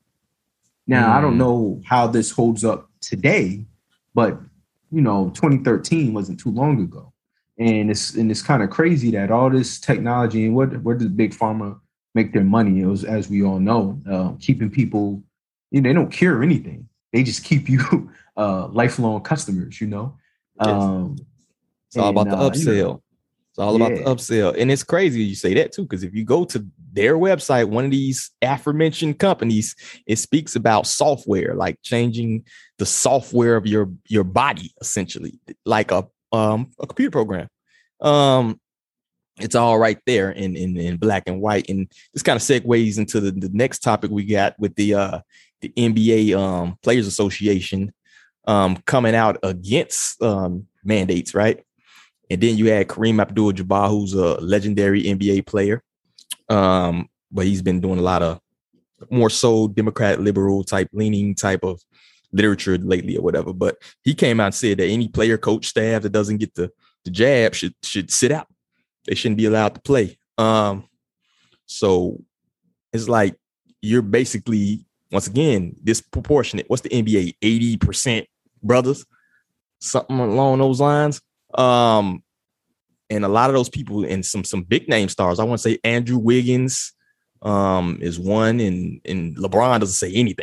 S5: Now, mm. I don't know how this holds up today, but you know, twenty thirteen wasn't too long ago, and it's and it's kind of crazy that all this technology and what where does big pharma make their money? It was, as we all know, uh, keeping people. You know, they don't cure anything; they just keep you uh, lifelong customers. You know,
S1: yes. um, it's all and, about the uh, upsell. You know, It's all yeah. about the upsell. And it's crazy you say that too, because if you go to their website, one of these aforementioned companies, it speaks about software, like changing the software of your, your body, essentially, like a um a computer program. Um, it's all right there in, in, in black and white. And this kind of segues into the, the next topic we got with the uh the N B A um, Players Association um, coming out against um, mandates, right? And then you had Kareem Abdul-Jabbar, who's a legendary N B A player, um, but he's been doing a lot of more so Democrat, liberal type leaning type of literature lately or whatever. But he came out and said that any player, coach, staff that doesn't get the, the jab should should sit out. They shouldn't be allowed to play. Um, so it's like you're basically, once again, disproportionate. What's the N B A? eighty percent brothers, something along those lines. Um, and a lot of those people and some some big name stars. I want to say Andrew Wiggins um, is one, and and LeBron doesn't say anything.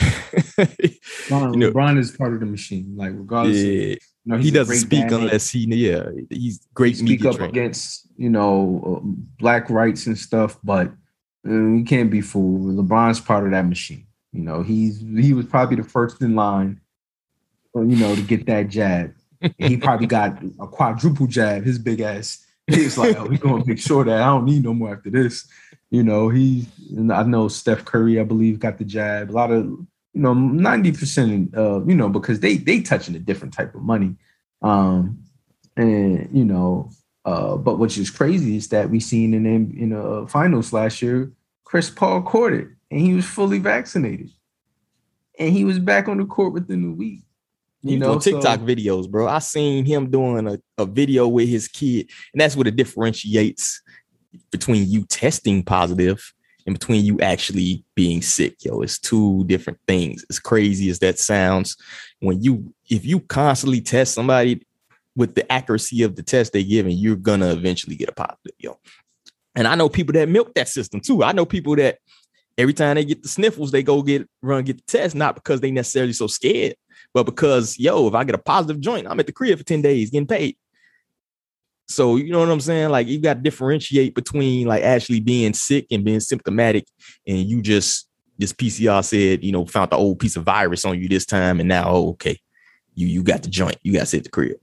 S5: LeBron, you know, LeBron is part of the machine. Like regardless, yeah, of, you know,
S1: he doesn't speak unless he yeah he's great.
S5: He speak
S1: media
S5: up
S1: trained.
S5: Against you know uh, black rights and stuff, but uh, you can't be fooled. LeBron's part of that machine. You know, he's he was probably the first in line, you know, to get that jab. He probably got a quadruple jab. His big ass. He's like, oh, we're gonna make sure that I don't need no more after this. You know, he. I know Steph Curry, I believe, got the jab. A lot of, you know, ninety percent. Uh, you know, because they they touching a different type of money. Um, and you know, uh, but which is crazy is that we seen in in the finals last year, Chris Paul caught it, and he was fully vaccinated, and he was back on the court within a week. You
S1: You
S5: know,
S1: know, TikTok
S5: so,
S1: videos, bro. I seen him doing a, a video with his kid, and that's what it differentiates between you testing positive and between you actually being sick. Yo, it's two different things. As crazy as that sounds, when you if you constantly test somebody with the accuracy of the test they give, and you're gonna eventually get a positive, yo. And I know people that milk that system too. I know people that every time they get the sniffles, they go get run get the test, not because they necessarily so scared, but because, yo, if I get a positive joint, I'm at the crib for ten days getting paid. So, you know what I'm saying? Like, you got to differentiate between like actually being sick and being symptomatic. And you just, this P C R said, you know, found the old piece of virus on you this time. And now, oh, okay, you you got the joint. You got to sit at the crib.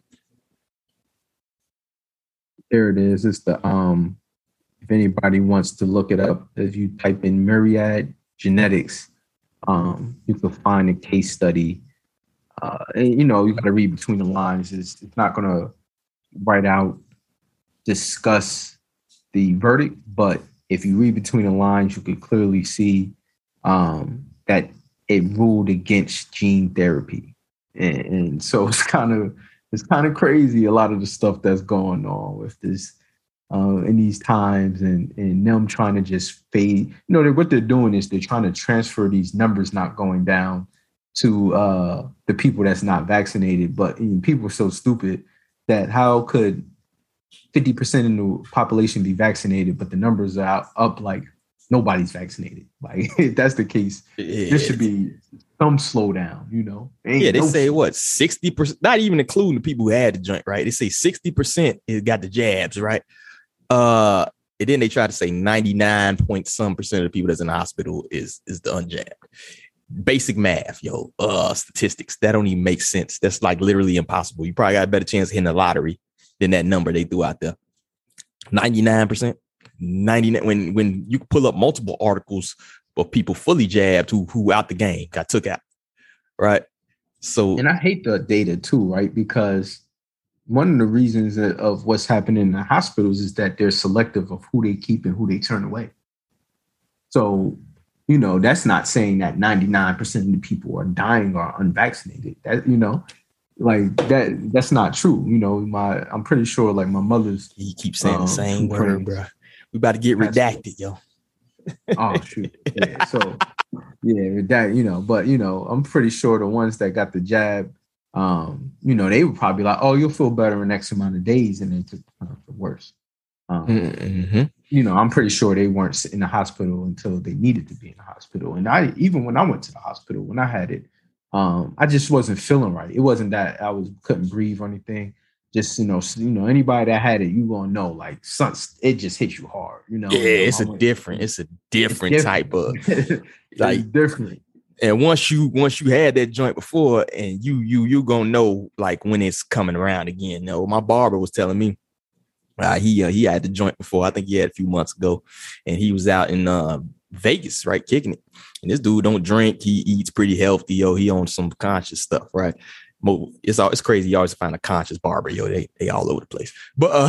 S5: There it is. It's the, um, if anybody wants to look it up, if you type in Myriad Genetics, um, you can find a case study. Uh, and, you know, you got to read between the lines. It's, it's not going to write out, discuss the verdict, but if you read between the lines, you can clearly see um, that it ruled against gene therapy. And, and so it's kind of it's kind of crazy, a lot of the stuff that's going on with this uh, in these times, and, and them trying to just fade. You know, they're, what they're doing is they're trying to transfer these numbers not going down to uh, the people that's not vaccinated. But you know, people are so stupid that how could fifty percent of the population be vaccinated, but the numbers are out, up like nobody's vaccinated? Like, if that's the case, yeah, there should be some slowdown, you know? Ain't
S1: yeah, they
S5: no
S1: say what, sixty percent, not even including the people who had the joint, right? They say sixty percent has got the jabs, right? Uh, and then they try to say ninety-nine point some percent of the people that's in the hospital is, is the unjabbed. Basic math, yo, uh, statistics, that don't even make sense. That's like literally impossible. You probably got a better chance of hitting the lottery than that number they threw out there. ninety-nine percent, ninety-nine. When when you pull up multiple articles of people fully jabbed who who out the game, got took out, right? So,
S5: and I hate the data too, right? Because one of the reasons of what's happening in the hospitals is that they're selective of who they keep and who they turn away. So, you know, that's not saying that ninety-nine percent of the people are dying or unvaccinated. That, you know, like that, that's not true. You know, my, I'm pretty sure like my mother's.
S1: He keeps saying um, the same word,
S5: friends,
S1: bro. We about to get redacted, yo.
S5: Oh, shoot. Yeah. So, yeah, that, you know, but, you know, I'm pretty sure the ones that got the jab, um, you know, they would probably like, oh, you'll feel better in X amount of days, and it took uh, for worse. Um,
S1: mm-hmm.
S5: You know, I'm pretty sure they weren't in the hospital until they needed to be in the hospital. And I, even when I went to the hospital, when I had it, um, I just wasn't feeling right. It wasn't that I was couldn't breathe or anything. Just, you know, you know, anybody that had it, you gonna know, like, some, it just hits you hard. You know,
S1: yeah, it's
S5: a
S1: a different, it's a different, it's different. type of like
S5: it's different.
S1: And once you once you had that joint before, and you you you gonna know like when it's coming around again. You know, my barber was telling me. Uh, he uh, he had the joint before. I think he had a few months ago, and he was out in uh, Vegas, right? Kicking it. And this dude don't drink. He eats pretty healthy, yo. He on some conscious stuff, right? It's all it's crazy. You always find a conscious barber, yo. They they all over the place. But uh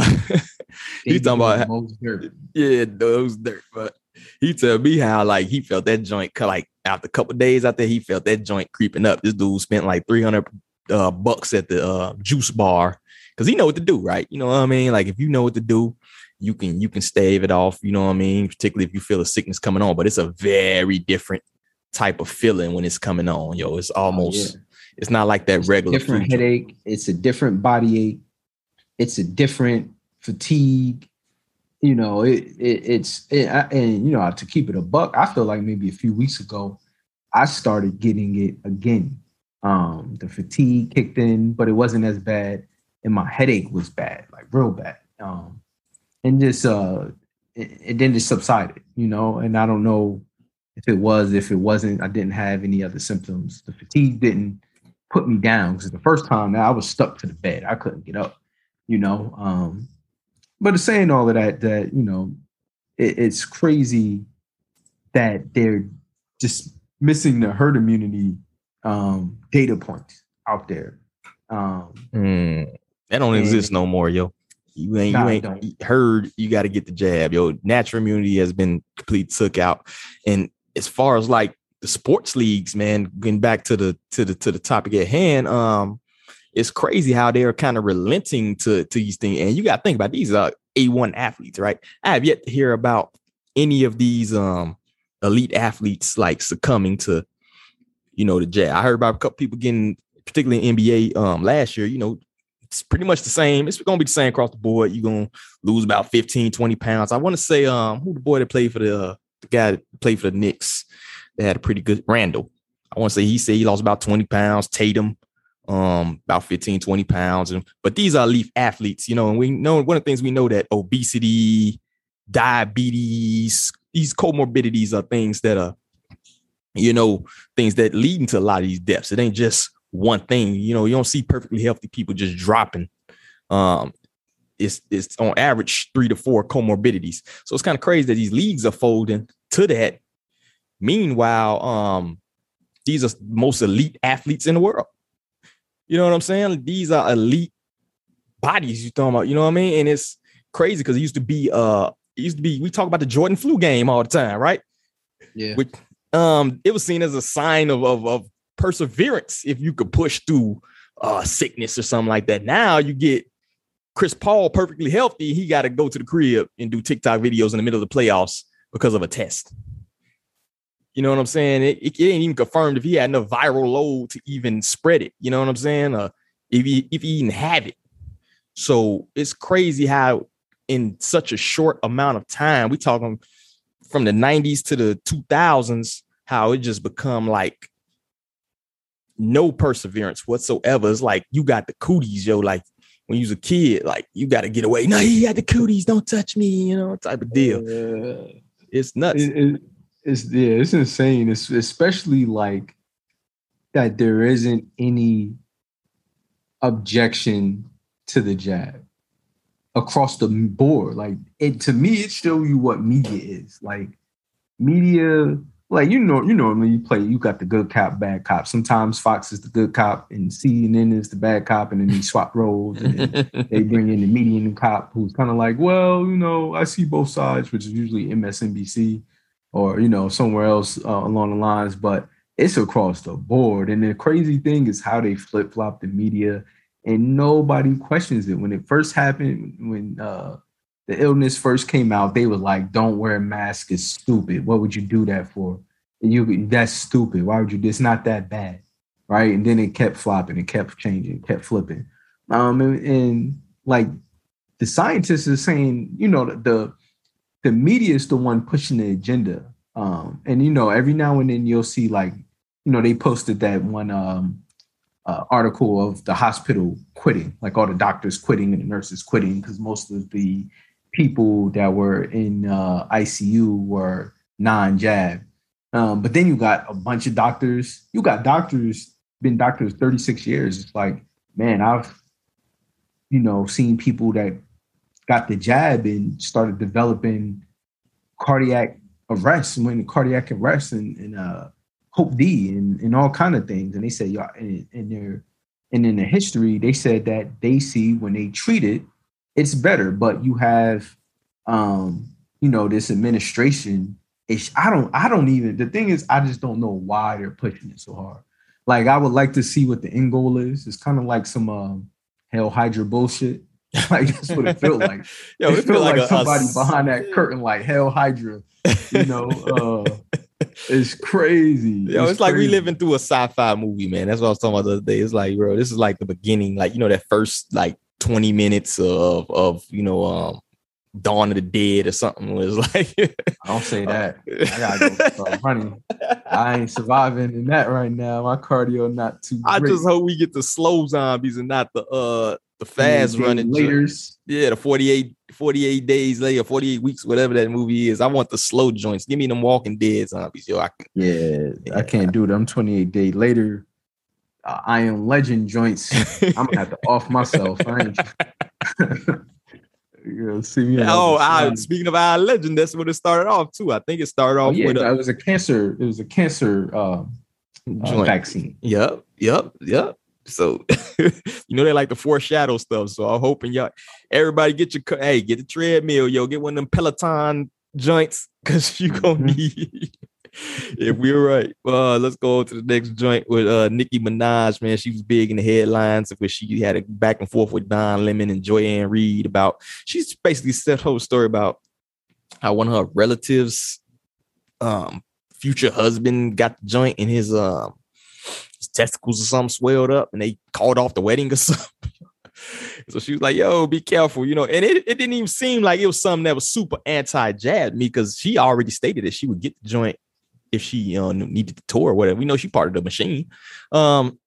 S1: he's talking about dirt. Yeah, those dirt. But he told me how like he felt that joint like after a couple of days out there, he felt that joint creeping up. This dude spent like three hundred uh, bucks at the uh, juice bar because he know what to do, right? You know what I mean? Like if you know what to do, you can you can stave it off. You know what I mean? Particularly if you feel a sickness coming on. But it's a very different type of feeling when it's coming on, yo. It's almost. Oh, yeah. It's not like that
S6: it's
S1: regular
S6: a different
S1: food
S6: headache.
S1: Drink.
S6: It's a different body ache. It's a different fatigue. You know, it, it it's it, and you know, to keep it a buck, I feel like maybe a few weeks ago, I started getting it again. Um, the fatigue kicked in, but it wasn't as bad, and my headache was bad, like real bad. Um, and just uh, it, it then just subsided. You know, and I don't know if it was, if it wasn't. I didn't have any other symptoms. The fatigue didn't put me down because the first time I was stuck to the bed. I couldn't get up, you know. Um, but it's saying all of that, that, you know, it, it's crazy that they're just missing the herd immunity um, data points out there. Um,
S1: mm, that don't exist no more, yo. You ain't, nah, you ain't heard, you got to get the jab, yo. Natural immunity has been completely took out. And as far as like, the sports leagues, man, getting back to the to the to the topic at hand, um, it's crazy how they're kind of relenting to to these things. And you got to think about these are A one athletes, right? I have yet to hear about any of these um elite athletes like succumbing to, you know, the jab. I heard about a couple people getting, particularly in N B A um last year. You know, it's pretty much the same. It's going to be the same across the board. You're going to lose about fifteen, twenty pounds. I want to say um who the boy that played for the uh, the guy that played for the Knicks. They had a pretty good Randall. I want to say he said he lost about twenty pounds. Tatum, um, about fifteen, twenty pounds. And but these are elite athletes, you know, and we know one of the things we know that obesity, diabetes, these comorbidities are things that are, you know, things that lead into a lot of these deaths. It ain't just one thing. You know, you don't see perfectly healthy people just dropping. Um, it's it's on average three to four comorbidities. So it's kind of crazy that these leagues are folding to that. Meanwhile, um, these are most elite athletes in the world. You know what I'm saying? These are elite bodies you're talking about. You know what I mean? And it's crazy because it used to be, uh, it used to be. We talk about the Jordan flu game all the time, right?
S6: Yeah.
S1: Which, um, it was seen as a sign of of, of perseverance if you could push through uh, sickness or something like that. Now you get Chris Paul perfectly healthy. He got to go to the crib and do TikTok videos in the middle of the playoffs because of a test. You know what I'm saying? It, it, it ain't even confirmed if he had enough viral load to even spread it. You know what I'm saying? Uh, if he if he even had it. So it's crazy how in such a short amount of time, we talking from the nineties to the two thousands, how it just become like no perseverance whatsoever. It's like you got the cooties, yo. Like when you was a kid, like you got to get away. No, he had the cooties. Don't touch me, you know, type of deal. Uh, it's nuts.
S6: It, it, It's yeah, it's insane. It's especially like that there isn't any objection to the jab across the board. Like it to me, it shows you what media is. Like media, like you know, you know when you play, you got the good cop, bad cop. Sometimes Fox is the good cop and C N N is the bad cop, and then they swap roles and then they bring in the median cop who's kind of like, well, you know, I see both sides, which is usually M S N B C. Or, you know, somewhere else uh, along the lines, but it's across the board. And the crazy thing is how they flip-flop the media and nobody questions it. When it first happened, when uh, the illness first came out, they were like, don't wear a mask, it's stupid. What would you do that for? And you, that's stupid. Why would you? It's not that bad, right? And then it kept flopping, it kept changing, kept flipping. Um, and, and like the scientists are saying, you know, the, the The media is the one pushing the agenda. Um, and, you know, every now and then you'll see like, you know, they posted that one um, uh, article of the hospital quitting, like all the doctors quitting and the nurses quitting because most of the people that were in uh, I C U were non-jab. Um, but then you got a bunch of doctors. You got doctors, been doctors thirty-six years. It's like, man, I've, you know, seen people that got the jab and started developing cardiac arrests, went cardiac arrests, and, and uh, Hope D, and, and all kind of things. And they said, y'all, in, in their and in the history, they said that they see when they treat it, it's better. But you have, um, you know, this administration. It's, I don't, I don't even. The thing is, I just don't know why they're pushing it so hard. Like, I would like to see what the end goal is. It's kind of like some um, Hail Hydra bullshit. Like, that's what it felt like. Yo, it, it felt like, like a, somebody a, behind that curtain, like Hail Hydra. You know, uh, it's crazy.
S1: Yo, it's, it's like crazy. We living through a sci-fi movie, man. That's what I was talking about the other day. It's like, bro, this is like the beginning, like, you know, that first like twenty minutes of of you know, um, Dawn of the Dead or something. Was like,
S6: I don't say that. I gotta go start running. I ain't surviving in that right now. My cardio not too.
S1: I
S6: great.
S1: just hope we get the slow zombies and not the uh the fast running
S6: laters.
S1: Yeah, the forty-eight, forty-eight days later, forty-eight weeks, whatever that movie is. I want the slow joints. Give me them Walking Dead zombies, yo. I can,
S6: yeah, yeah, I can't do them. twenty-eight days later. Uh, I am Legend joints. I'm gonna have to off myself. I ain't. You know, see me
S1: oh, I, speaking of our Legend, that's what it started off too. I think it started off
S6: oh, yeah,
S1: with a,
S6: it was a cancer. It was a cancer uh, uh, vaccine.
S1: Yep, yep, yep. So you know they like to foreshadow stuff. So I'm hoping y'all, everybody get your hey, get the treadmill, yo, get one of them Peloton joints because you gonna need. If we're right, uh, let's go to the next joint with uh, Nicki Minaj. Man, she was big in the headlines where she had a back and forth with Don Lemon and Joy-Ann Reid about. She's basically said her whole story about how one of her relatives, um, future husband, got the joint in his um his testicles or something swelled up, and they called off the wedding or something. So she was like, yo, be careful, you know, and it, it didn't even seem like it was something that was super anti-jab me because she already stated that she would get the joint if she uh, needed to tour or whatever. We know she part of the machine. Um,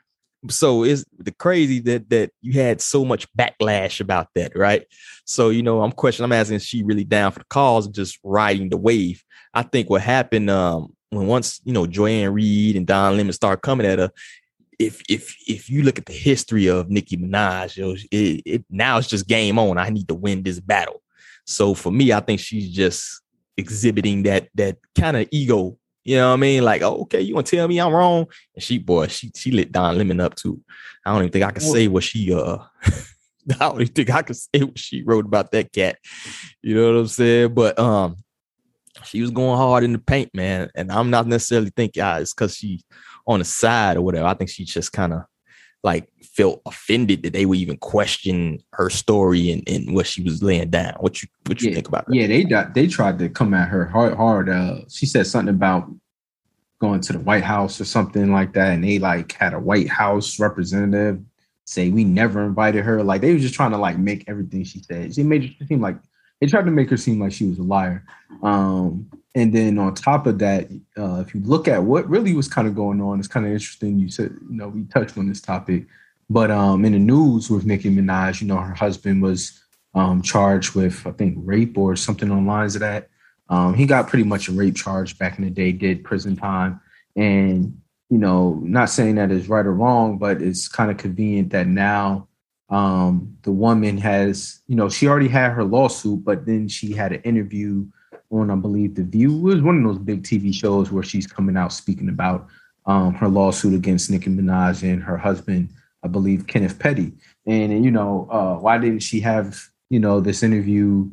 S1: so it's the crazy that that you had so much backlash about that, right? So, you know, I'm questioning, I'm asking, is she really down for the cause of just riding the wave? I think what happened um, when once, you know, Joy-Ann Reid and Don Lemon started coming at her, if if if you look at the history of Nicki Minaj, you know, it, it now it's just game on. I need to win this battle. So for me, I think she's just exhibiting that that kind of ego, you know what I mean? Like, oh, okay, you want to tell me I'm wrong? And she, boy, she she lit Don Lemon up too. I don't even think I can say what she uh. I don't even think I can say what she wrote about that cat. You know what I'm saying? But um, she was going hard in the paint, man. And I'm not necessarily thinking ah, it's because she on the side or whatever. I think she just kind of like felt offended that they would even question her story and, and what she was laying down. What you what you
S6: yeah,
S1: think about that?
S6: Yeah, they they tried to come at her hard. hard. Uh, she said something about going to the White House or something like that, and they like had a White House representative say we never invited her. Like they were just trying to like make everything she said. She made it seem like they tried to make her seem like she was a liar. Um, and then on top of that, uh, if you look at what really was kind of going on, it's kind of interesting. You said, you know, we touched on this topic, but um, in the news with Nicki Minaj, you know, her husband was um, charged with, I think, rape or something on lines of that. Um, he got pretty much a rape charge back in the day, did prison time. And, you know, not saying that is right or wrong, but it's kind of convenient that now um, the woman has, you know, she already had her lawsuit, but then she had an interview on, I believe, The View. It was one of those big T V shows where she's coming out speaking about um, her lawsuit against Nicki Minaj and her husband, I believe, Kenneth Petty. And, you know, uh, why didn't she have, you know, this interview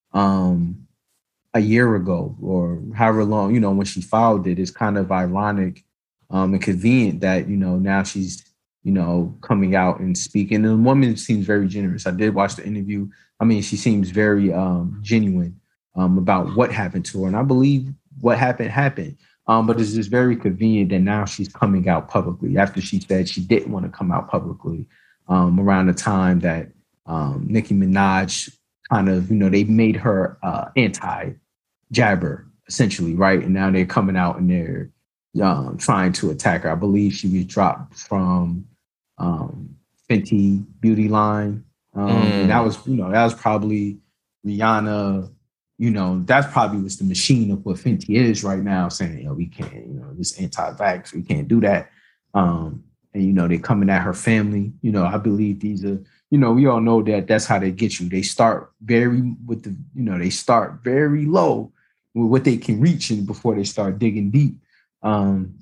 S6: um, a year ago or however long, you know, when she filed it? It's kind of ironic um, and convenient that, you know, now she's, you know, coming out and speaking. And the woman seems very generous. I did watch the interview. I mean, she seems very um, genuine um, about what happened to her. And I believe what happened happened. Um, but it's just very convenient that now she's coming out publicly after she said she didn't want to come out publicly um, around the time that um, Nicki Minaj kind of, you know, they made her uh, anti-jabber, essentially, right? And now they're coming out and they're um, trying to attack her. I believe she was dropped from um, Fenty beauty line. Um, mm. And that was, you know, that was probably Rihanna. You know, that's probably was the machine of what Fenty is right now, saying, you know, we can't, you know, this anti-vax, we can't do that. Um, and, you know, they're coming at her family. You know, I believe these are, you know, we all know that that's how they get you. They start very with the, you know, they start very low what they can reach and before they start digging deep. Um,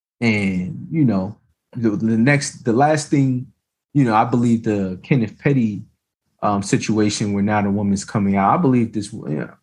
S6: and you know, the, the next, the last thing, you know, I believe the Kenneth Petty um, situation where now the woman's coming out. I believe this. You know,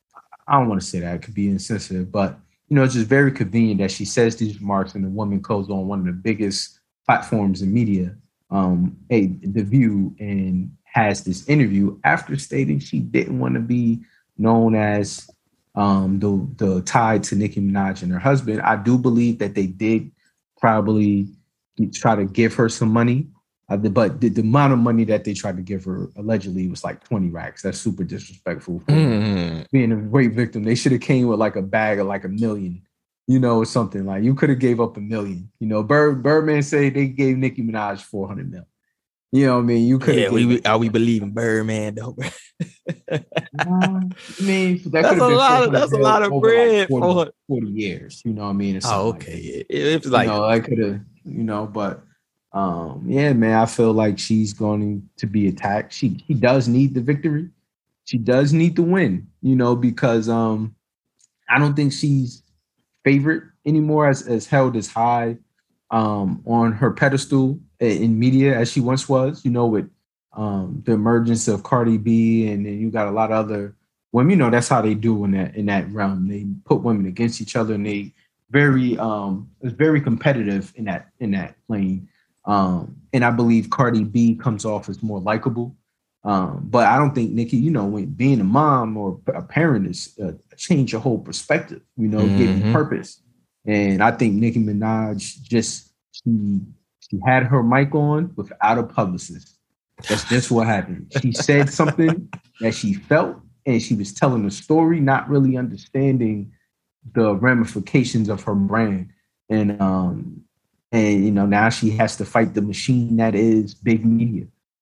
S6: I don't want to say that, it could be insensitive, but you know, it's just very convenient that she says these remarks and the woman goes on one of the biggest platforms in media, um, a The View, and has this interview after stating she didn't want to be known as um, the the tied to Nicki Minaj and her husband. I do believe that they did probably try to give her some money, uh, but the, the amount of money that they tried to give her allegedly was like twenty racks. That's super disrespectful for mm. being a rape victim. They should have came with like a bag of like a million, you know, or something. Like you could have gave up a million. You know, Bird Birdman say they gave Nicki Minaj four hundred mil. You know what I mean? You could.
S1: Yeah, we, are we believing Birdman though?
S6: uh, I mean, that
S1: that's a lot of that's a lot of bread
S6: like forty, forty years. You know what I mean?
S1: Oh, okay. Like it, it's like
S6: you know, I could have, you know, but um, yeah, man, I feel like she's going to be attacked. She she does need the victory. She does need to win. You know, because um, I don't think she's favorite anymore as as held as high um on her pedestal in media as she once was, you know, with um the emergence of Cardi B, and then you got a lot of other women. You know, that's how they do in that in that realm. They put women against each other, and they very um it's very competitive in that in that lane. Um and I believe Cardi B comes off as more likable. Um, but I don't think Nicki, you know, when being a mom or a parent is uh, change your whole perspective, you know, mm-hmm. give you purpose. And I think Nicki Minaj just, she, she had her mic on without a publicist. That's just what happened. She said something that she felt, and she was telling a story, not really understanding the ramifications of her brand. And, um, and you know, now she has to fight the machine that is big media.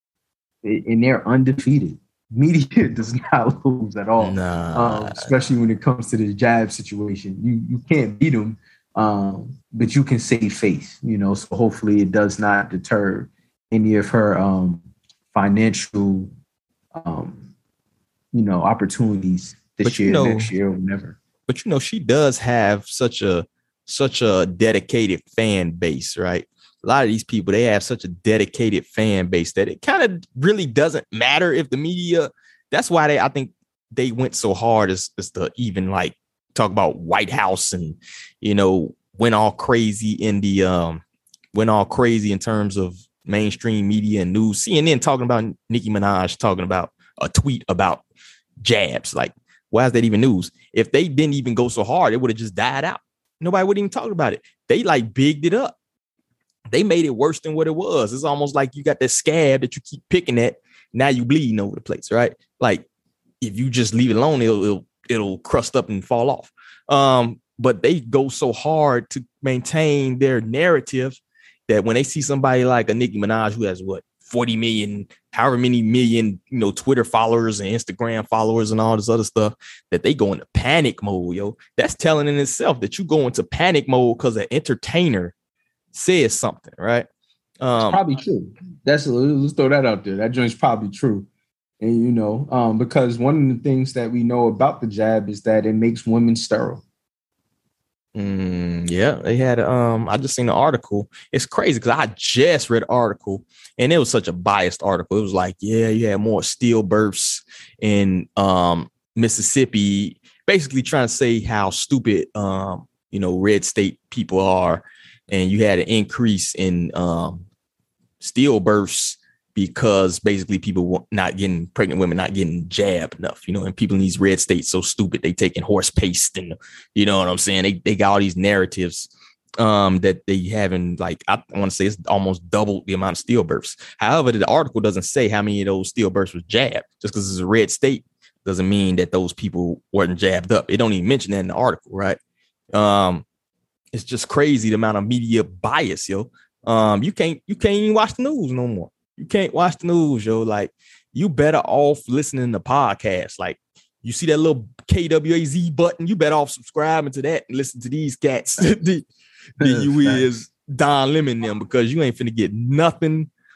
S6: And they're undefeated. Media does not lose at all, nah. um, especially when it comes to this jab situation. You you can't beat them, um, but you can save face. You know, so hopefully it does not deter any of her um, financial, um, you know, opportunities this but year, you know, next year, or whenever.
S1: But you know, she does have such a such a dedicated fan base, right? A lot of these people, they have such a dedicated fan base that it kind of really doesn't matter if the media. That's why they, I think they went so hard as, as to even like talk about White House and, you know, went all crazy in the, um, went all crazy in terms of mainstream media and news. C N N talking about Nicki Minaj talking about a tweet about jabs. Like, why is that even news? If they didn't even go so hard, it would have just died out. Nobody would even talk about it. They like bigged it up. They made it worse than what it was. It's almost like you got that scab that you keep picking at. Now you bleeding over the place, right? Like if you just leave it alone, it'll it'll, it'll crust up and fall off. Um, but they go so hard to maintain their narrative that when they see somebody like a Nicki Minaj who has what forty million, however many million, you know, Twitter followers and Instagram followers and all this other stuff, that they go into panic mode, yo. That's telling in itself that you go into panic mode because an entertainer says something, right? Um,
S6: it's probably true. That's let's throw that out there. That joint's probably true, and you know, um, because one of the things that we know about the jab is that it makes women sterile.
S1: Mm, yeah, they had. Um, I just seen an article. It's crazy because I just read an article, and it was such a biased article. It was like, yeah, you had more stillbirths in um Mississippi, basically trying to say how stupid um you know red state people are. And you had an increase in um, stillbirths because basically people not getting pregnant, women not getting jabbed enough, you know, and people in these red states so stupid, they taking horse paste and, you know what I'm saying? They they got all these narratives um, that they haven't, like, I want to say it's almost doubled the amount of stillbirths. However, the article doesn't say how many of those stillbirths was jabbed. Just because it's a red state doesn't mean that those people weren't jabbed up. It don't even mention that in the article, right? Um, It's just crazy the amount of media bias, yo. Um, you can't you can't even watch the news no more. You can't watch the news, yo. Like you better off listening to podcasts. Like you see that little K W A Z button, you better off subscribing to that and listen to these cats. the, the you is Don Lemon them, because you ain't finna get nothing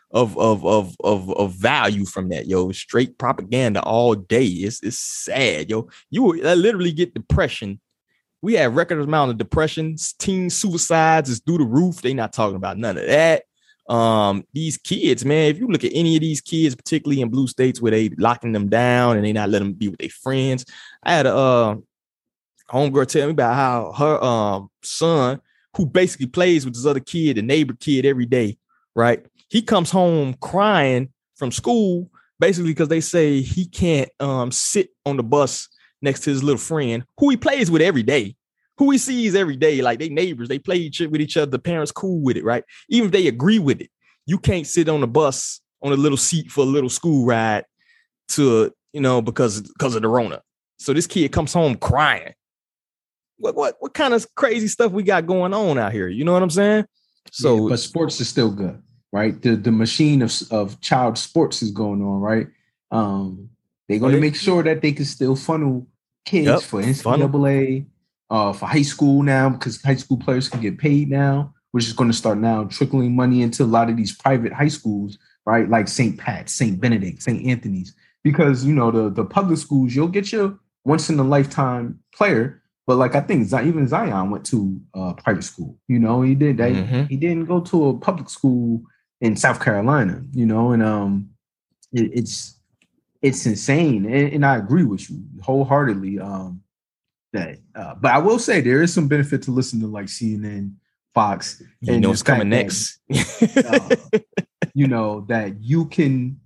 S1: of of of of of value from that, yo. Straight propaganda all day. It's it's sad, yo. You will literally get depression. We have record amount of depression, teen suicides is through the roof. They not talking about none of that. Um, these kids, man, if you look at any of these kids, particularly in blue states where they locking them down and they not letting them be with their friends. I had a uh, homegirl tell me about how her um son, who basically plays with this other kid, the neighbor kid, every day, right? He comes home crying from school, basically because they say he can't um sit on the bus next to his little friend, who he plays with every day, who he sees every day. Like, they neighbors, they play each with each other. The parents cool with it, right? Even if they agree with it, you can't sit on the bus on a little seat for a little school ride to, you know, because because of the Rona. So this kid comes home crying. What what what kind of crazy stuff we got going on out here? You know what I'm saying? So,
S6: yeah, but sports is still good, right? The the machine of of child sports is going on, right? Um, they're going to
S1: oh, yeah.
S6: make sure that they can still funnel kids
S1: Yep,
S6: for N C double A, uh, for high school now, because high school players can get paid now, which is going to start now trickling money into a lot of these private high schools, right? Like Saint Pat's, Saint Benedict, Saint Anthony's, because, you know, the, the public schools, you'll get your once in a lifetime player. But like, I think even Zion went to uh, private school, you know, he did that. Mm-hmm. He didn't go to a public school in South Carolina, you know, and um, it, it's, it's insane. And, and I agree with you wholeheartedly. Um, that, uh, but I will say there is some benefit to listen to like C N N, Fox.
S1: You and know what's coming next.
S6: That, uh, you know, that you can,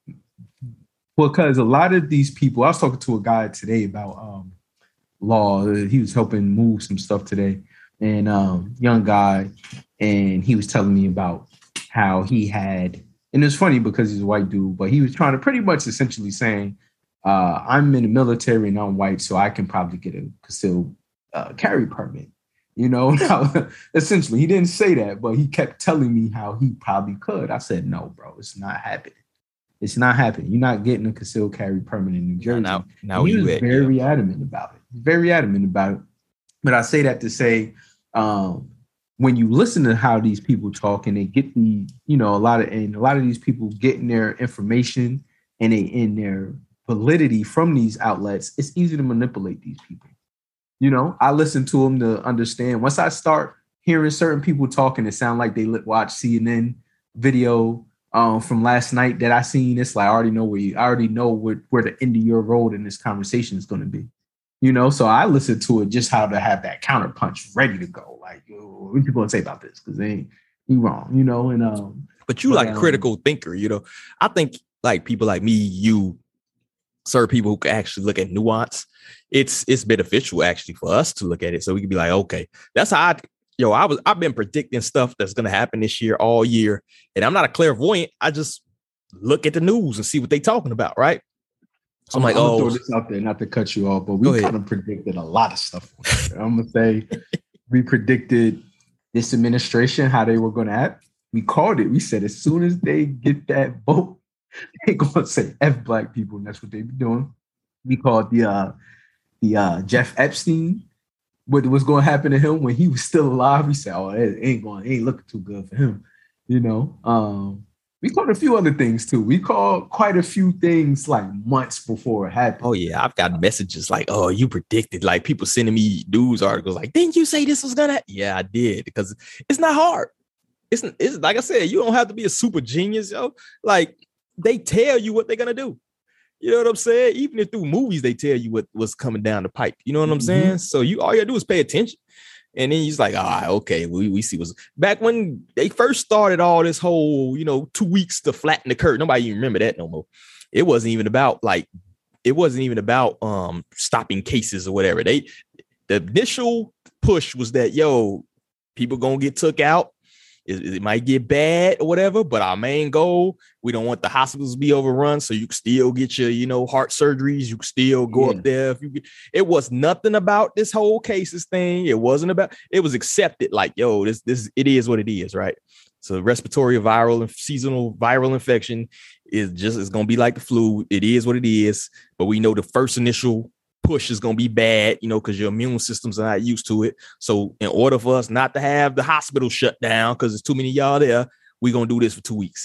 S6: because a lot of these people, I was talking to a guy today about um, law. He was helping move some stuff today, and um, young guy, and he was telling me about how he had, and it's funny because he's a white dude, but he was trying to pretty much essentially saying, uh, I'm in the military and I'm white, so I can probably get a concealed uh, carry permit. You know, now, essentially, he didn't say that, but he kept telling me how he probably could. I said, no, bro, it's not happening. It's not happening. You're not getting a concealed carry permit in New Jersey.
S1: Now, now
S6: he
S1: you
S6: was
S1: at,
S6: very
S1: yeah.
S6: adamant about it. Very adamant about it. But I say that to say, um, when you listen to how these people talk and they get the, you know, a lot of, and a lot of these people getting their information and they in their validity from these outlets, it's easy to manipulate these people. You know, I listen to them to understand. Once I start hearing certain people talking, it sound like they watch C N N video um, from last night that I seen. It's like, I already know where you, I already know where, where the end of your road in this conversation is going to be. You know, so I listen to it just how to have that counterpunch ready to go. Like, what you going to say about this? Because they ain't you wrong, you know. And um,
S1: but you but, like a um, critical thinker, you know. I think like people like me, you, certain people who can actually look at nuance. It's it's beneficial actually for us to look at it, so we can be like, okay, that's how I. Yo, I was I've been predicting stuff that's going to happen this year all year, and I'm not a clairvoyant. I just look at the news and see what they talking about, right? So I'm, I'm like,
S6: I'm
S1: oh,
S6: throw this out there, not to cut you off, but we kind of predicted a lot of stuff. I'm gonna say we predicted this administration, how they were going to act. We called it. We said as soon as they get that vote, they're gonna say F black people, and that's what they be doing. We called the uh, the uh, Jeff Epstein. What was going to happen to him when he was still alive? We said, "Oh, it ain't going, it ain't looking too good for him." You know. Um, We called a few other things too. We called quite a few things like months before it happened.
S1: Oh yeah, I've got messages like, "Oh, you predicted." Like people sending me news articles like, "Didn't you say this was gonna?" Happen? Yeah, I did, because it's not hard. It's it's like I said, you don't have to be a super genius, yo. Like they tell you what they're gonna do. You know what I'm saying? Even if through movies they tell you what, what's coming down the pipe. You know what I'm saying? Mm-hmm. So you all you gotta do is pay attention. And then he's like, all right, okay, we, we see what's back when they first started all this whole, you know, two weeks to flatten the curve. Nobody even remember that no more. It wasn't even about like, it wasn't even about um stopping cases or whatever. They, the initial push was that, yo, people gonna get took out. It, it might get bad or whatever, but our main goal, we don't want the hospitals to be overrun. So you can still get your, you know, heart surgeries. You can still go yeah. up there. If you get, it was nothing about this whole cases thing. It wasn't about, it was accepted like, yo, this, this, it is what it is. Right. So respiratory viral and seasonal viral infection is just, it's going to be like the flu. It is what it is. But we know the first initial push is going to be bad, you know, because your immune systems are not used to it. So in order for us not to have the hospital shut down because there's too many of y'all there, we're going to do this for two weeks.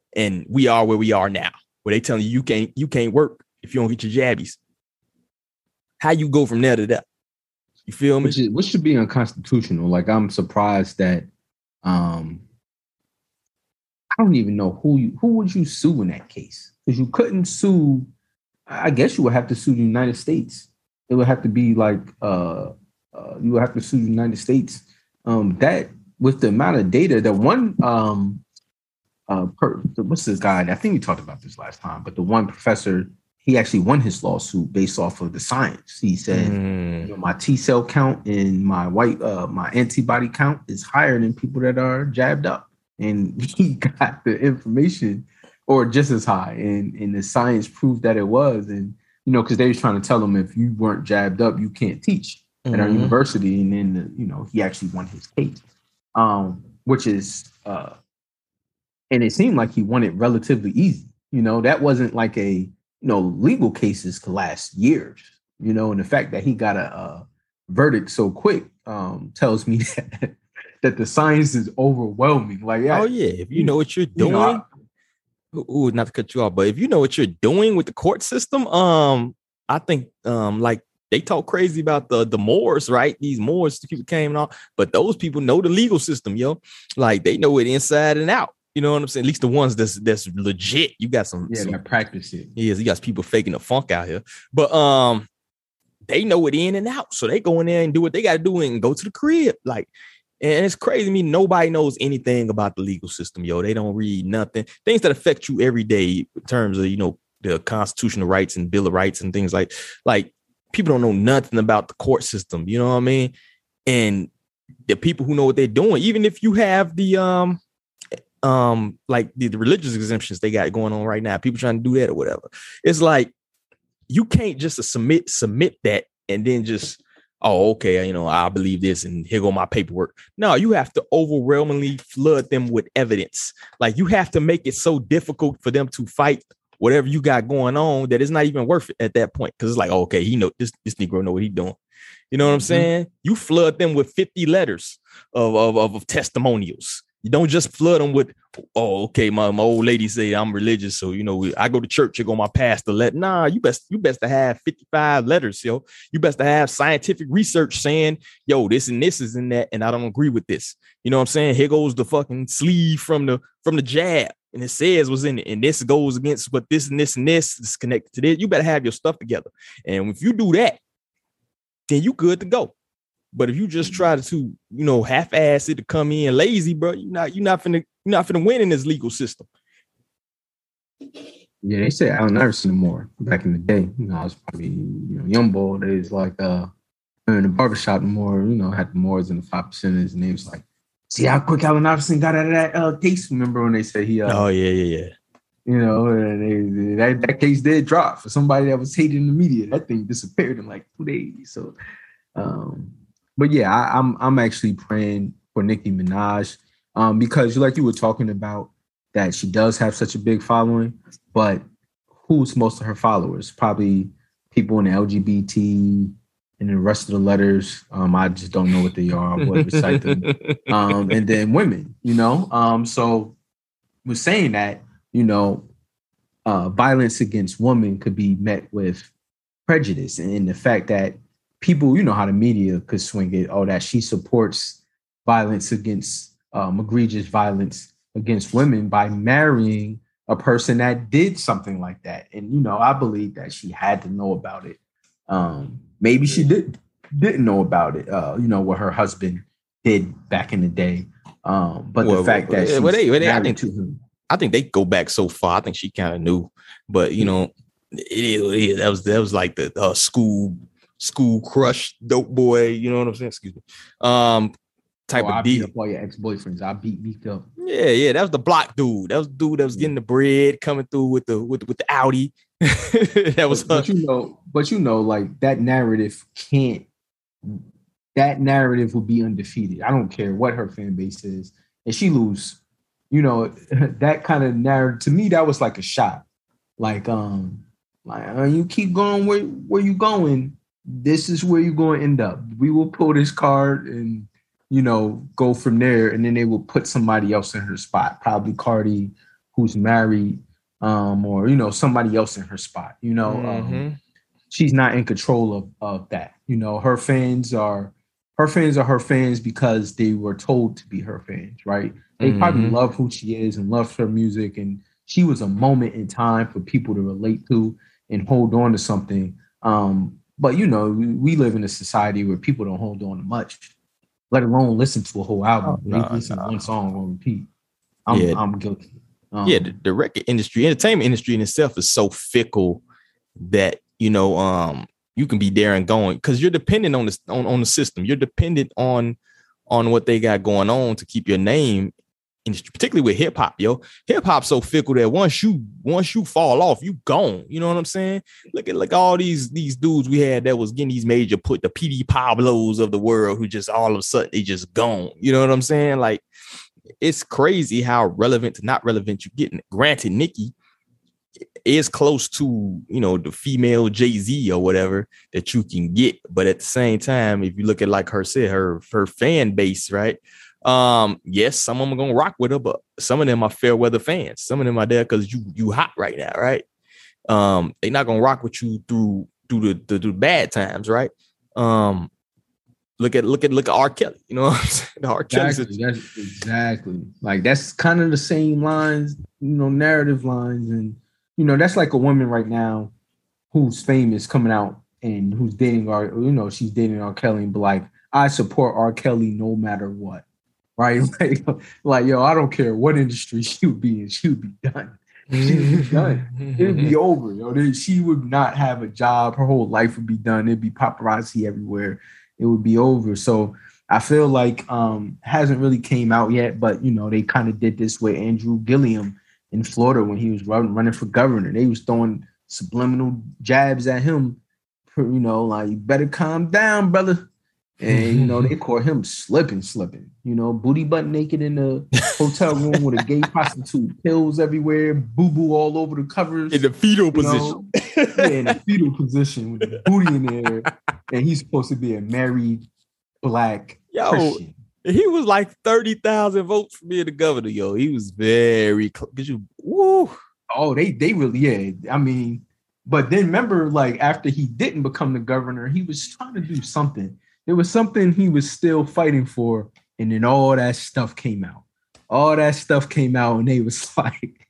S1: And we are where we are now, where they telling you you can't you can't work if you don't get your jabbies. How you go from there to that? You feel me?
S6: Which, is, which should be unconstitutional. Like, I'm surprised that um, I don't even know who you who would you sue in that case, because you couldn't sue. I guess you would have to sue the United States. It would have to be like uh, uh, you would have to sue the United States. Um, that with the amount of data, that one. Um, Uh, per, what's this guy? I think we talked about this last time, but the one professor, he actually won his lawsuit based off of the science. He said, mm. you know, my T cell count and my white, uh, my antibody count is higher than people that are jabbed up. And he got the information, or just as high, and, and the science proved that it was. And, you know, because they was trying to tell him, if you weren't jabbed up, you can't teach mm-hmm. at our university. And then, the, you know, he actually won his case, um, which is, uh, and it seemed like he won it relatively easy. You know, that wasn't like a, you know, legal cases could last years, you know, and the fact that he got a, a verdict so quick um, tells me that, that the science is overwhelming. Like,
S1: oh, yeah. If you know what you're doing, you know, I, ooh, not to cut you off, but if you know what you're doing with the court system, um, I think um, like they talk crazy about the, the Moors, right? These Moors people came on, but those people know the legal system, yo. Like, they know it inside and out. You know what I'm saying? At least the ones that's that's legit. You got some,
S6: yeah,
S1: some
S6: that practice it.
S1: Yes, you got people faking the funk out here, but um, they know it in and out, so they go in there and do what they got to do and go to the crib. Like, and it's crazy to me. Nobody knows anything about the legal system, yo. They don't read nothing. Things that affect you every day in terms of, you know, the constitutional rights and Bill of Rights and things like like people don't know nothing about the court system. You know what I mean? And the people who know what they're doing, even if you have the um. um like the, the religious exemptions they got going on right now, people trying to do that or whatever, it's like you can't just submit submit that and then just, oh, okay, you know, I believe this and here go my paperwork. No, you have to overwhelmingly flood them with evidence. Like, you have to make it so difficult for them to fight whatever you got going on that it's not even worth it at that point, because it's like, oh, okay, he know this this Negro know what he's doing. You know what I'm saying? Mm-hmm. You flood them with fifty letters of, of, of, of testimonials. You don't just flood them with, oh, okay, my, my old lady say I'm religious, so, you know, I go to church, you go my pastor let. Nah, you best you best to have fifty-five letters, yo. You best to have scientific research saying, yo, this and this is in that, and I don't agree with this. You know what I'm saying? Here goes the fucking sleeve from the from the jab, and it says what's in it, and this goes against what this and this and this is connected to this. You better have your stuff together, and if you do that, then you good to go. But if you just try to, you know, half-ass it to come in lazy, bro, you're not, you're not finna, you're not finna win in this legal system.
S6: Yeah, they say Allen Iverson more back in the day. You know, I was probably, you know, young boy days, like uh in the barbershop more, you know, had the Moors and the five percenters, and they was like, see how quick Allen Iverson got out of that uh, case. Remember when they said he? Uh,
S1: oh yeah, yeah, yeah.
S6: You know, and they, that that case did drop for somebody that was hating the media. That thing disappeared in like two days. So. um But yeah, I, I'm I'm actually praying for Nicki Minaj um, because, like you were talking about, that she does have such a big following. But who's most of her followers? Probably people in the L G B T and the rest of the letters. Um, I just don't know what they are. I would recite them. Um, and then women, you know. Um, so, we're saying that, you know, uh, violence against women could be met with prejudice, and the fact that people, you know how the media could swing it, oh, that she supports violence against, um, egregious violence against women by marrying a person that did something like that. And, you know, I believe that she had to know about it. Um, maybe she did, didn't know about it, uh, you know, what her husband did back in the day. Um, but well, the fact well, that she's well, they, well, they, I think, to him.
S1: I think they go back so far. I think she kind of knew, but, you know, it, it, it, that was that was like the uh, school school crush dope boy, you know what I'm saying? Excuse me. Um, type
S6: oh,
S1: of
S6: I
S1: deal.
S6: Beat up all your ex-boyfriends. I beat Meek up.
S1: Yeah, yeah. That was the block dude. That was the dude that was getting the bread, coming through with the with, with the Audi. That was
S6: but, but you know, but you know, like that narrative can't that narrative will be undefeated. I don't care what her fan base is. And she lose, you know, that kind of narrative to me, that was like a shot. Like, um, like uh, you keep going where where you going. This is where you're going to end up. We will pull this card and, you know, go from there. And then they will put somebody else in her spot, probably Cardi, who's married, um, or you know, somebody else in her spot. You know,
S1: Mm-hmm.
S6: um, she's not in control of of that. You know, her fans are her fans are her fans because they were told to be her fans, right? They probably
S1: Mm-hmm.
S6: love who she is and love her music, and she was a moment in time for people to relate to and hold on to something. Um, but you know, we, we live in a society where people don't hold on to much, let alone listen to a whole album.
S1: Oh,
S6: They
S1: nah,
S6: listen
S1: nah.
S6: to one song on repeat. I'm,
S1: Yeah.
S6: I'm guilty. Um,
S1: yeah, the, the record industry, entertainment industry in itself is so fickle that, you know, um, you can be there and going because you're dependent on this on, on the system. You're dependent on on what they got going on to keep your name, in, particularly with hip hop, yo. Hip hop's so fickle that once you once you fall off, you gone. You know what I'm saying? Look at like all these these dudes we had that was getting these major put the P D Pablos of the world who just all of a sudden they just gone. You know what I'm saying? Like it's crazy how relevant to not relevant you're getting. Granted, Nicki is close to, you know, the female Jay-Z or whatever that you can get. But at the same time, if you look at like her said, her, her fan base, right? Um, yes, some of them are gonna rock with her, but some of them are fair weather fans. Some of them are there because you you hot right now, right? Um, they're not gonna rock with you through through the, the, the bad times, right? Um, Look at look at look at R. Kelly. You know what I'm saying? The R. Kelly
S6: Exactly, that's exactly. Like that's kind of the same lines, you know, narrative lines, and you know, that's like a woman right now who's famous coming out and who's dating R, you know, she's dating R. Kelly and be like, I support R. Kelly no matter what. Right? Like, like yo, I don't care what industry she would be in, she would be done. She would be done. It would be over. Yo. She would not have a job. Her whole life would be done. It'd be paparazzi everywhere. It would be over. So I feel like um hasn't really came out yet, but you know, they kind of did this with Andrew Gilliam in Florida when he was run, running for governor. They was throwing subliminal jabs at him, for, you know, like, you better calm down, brother. And you know, they caught him slipping, slipping, you know, booty butt naked in the hotel room with a gay prostitute, pills everywhere, boo-boo all over the covers.
S1: in the fetal position.
S6: Yeah, in a fetal position with the booty in there. And he's supposed to be a married black
S1: Yo,
S6: Christian.
S1: he was like thirty thousand votes for being the governor, yo. He was very close. You, woo.
S6: Oh, they they really, yeah. I mean, but then remember, like, after he didn't become the governor, he was trying to do something. There was something he was still fighting for, and then all that stuff came out. All that stuff came out, and they was like,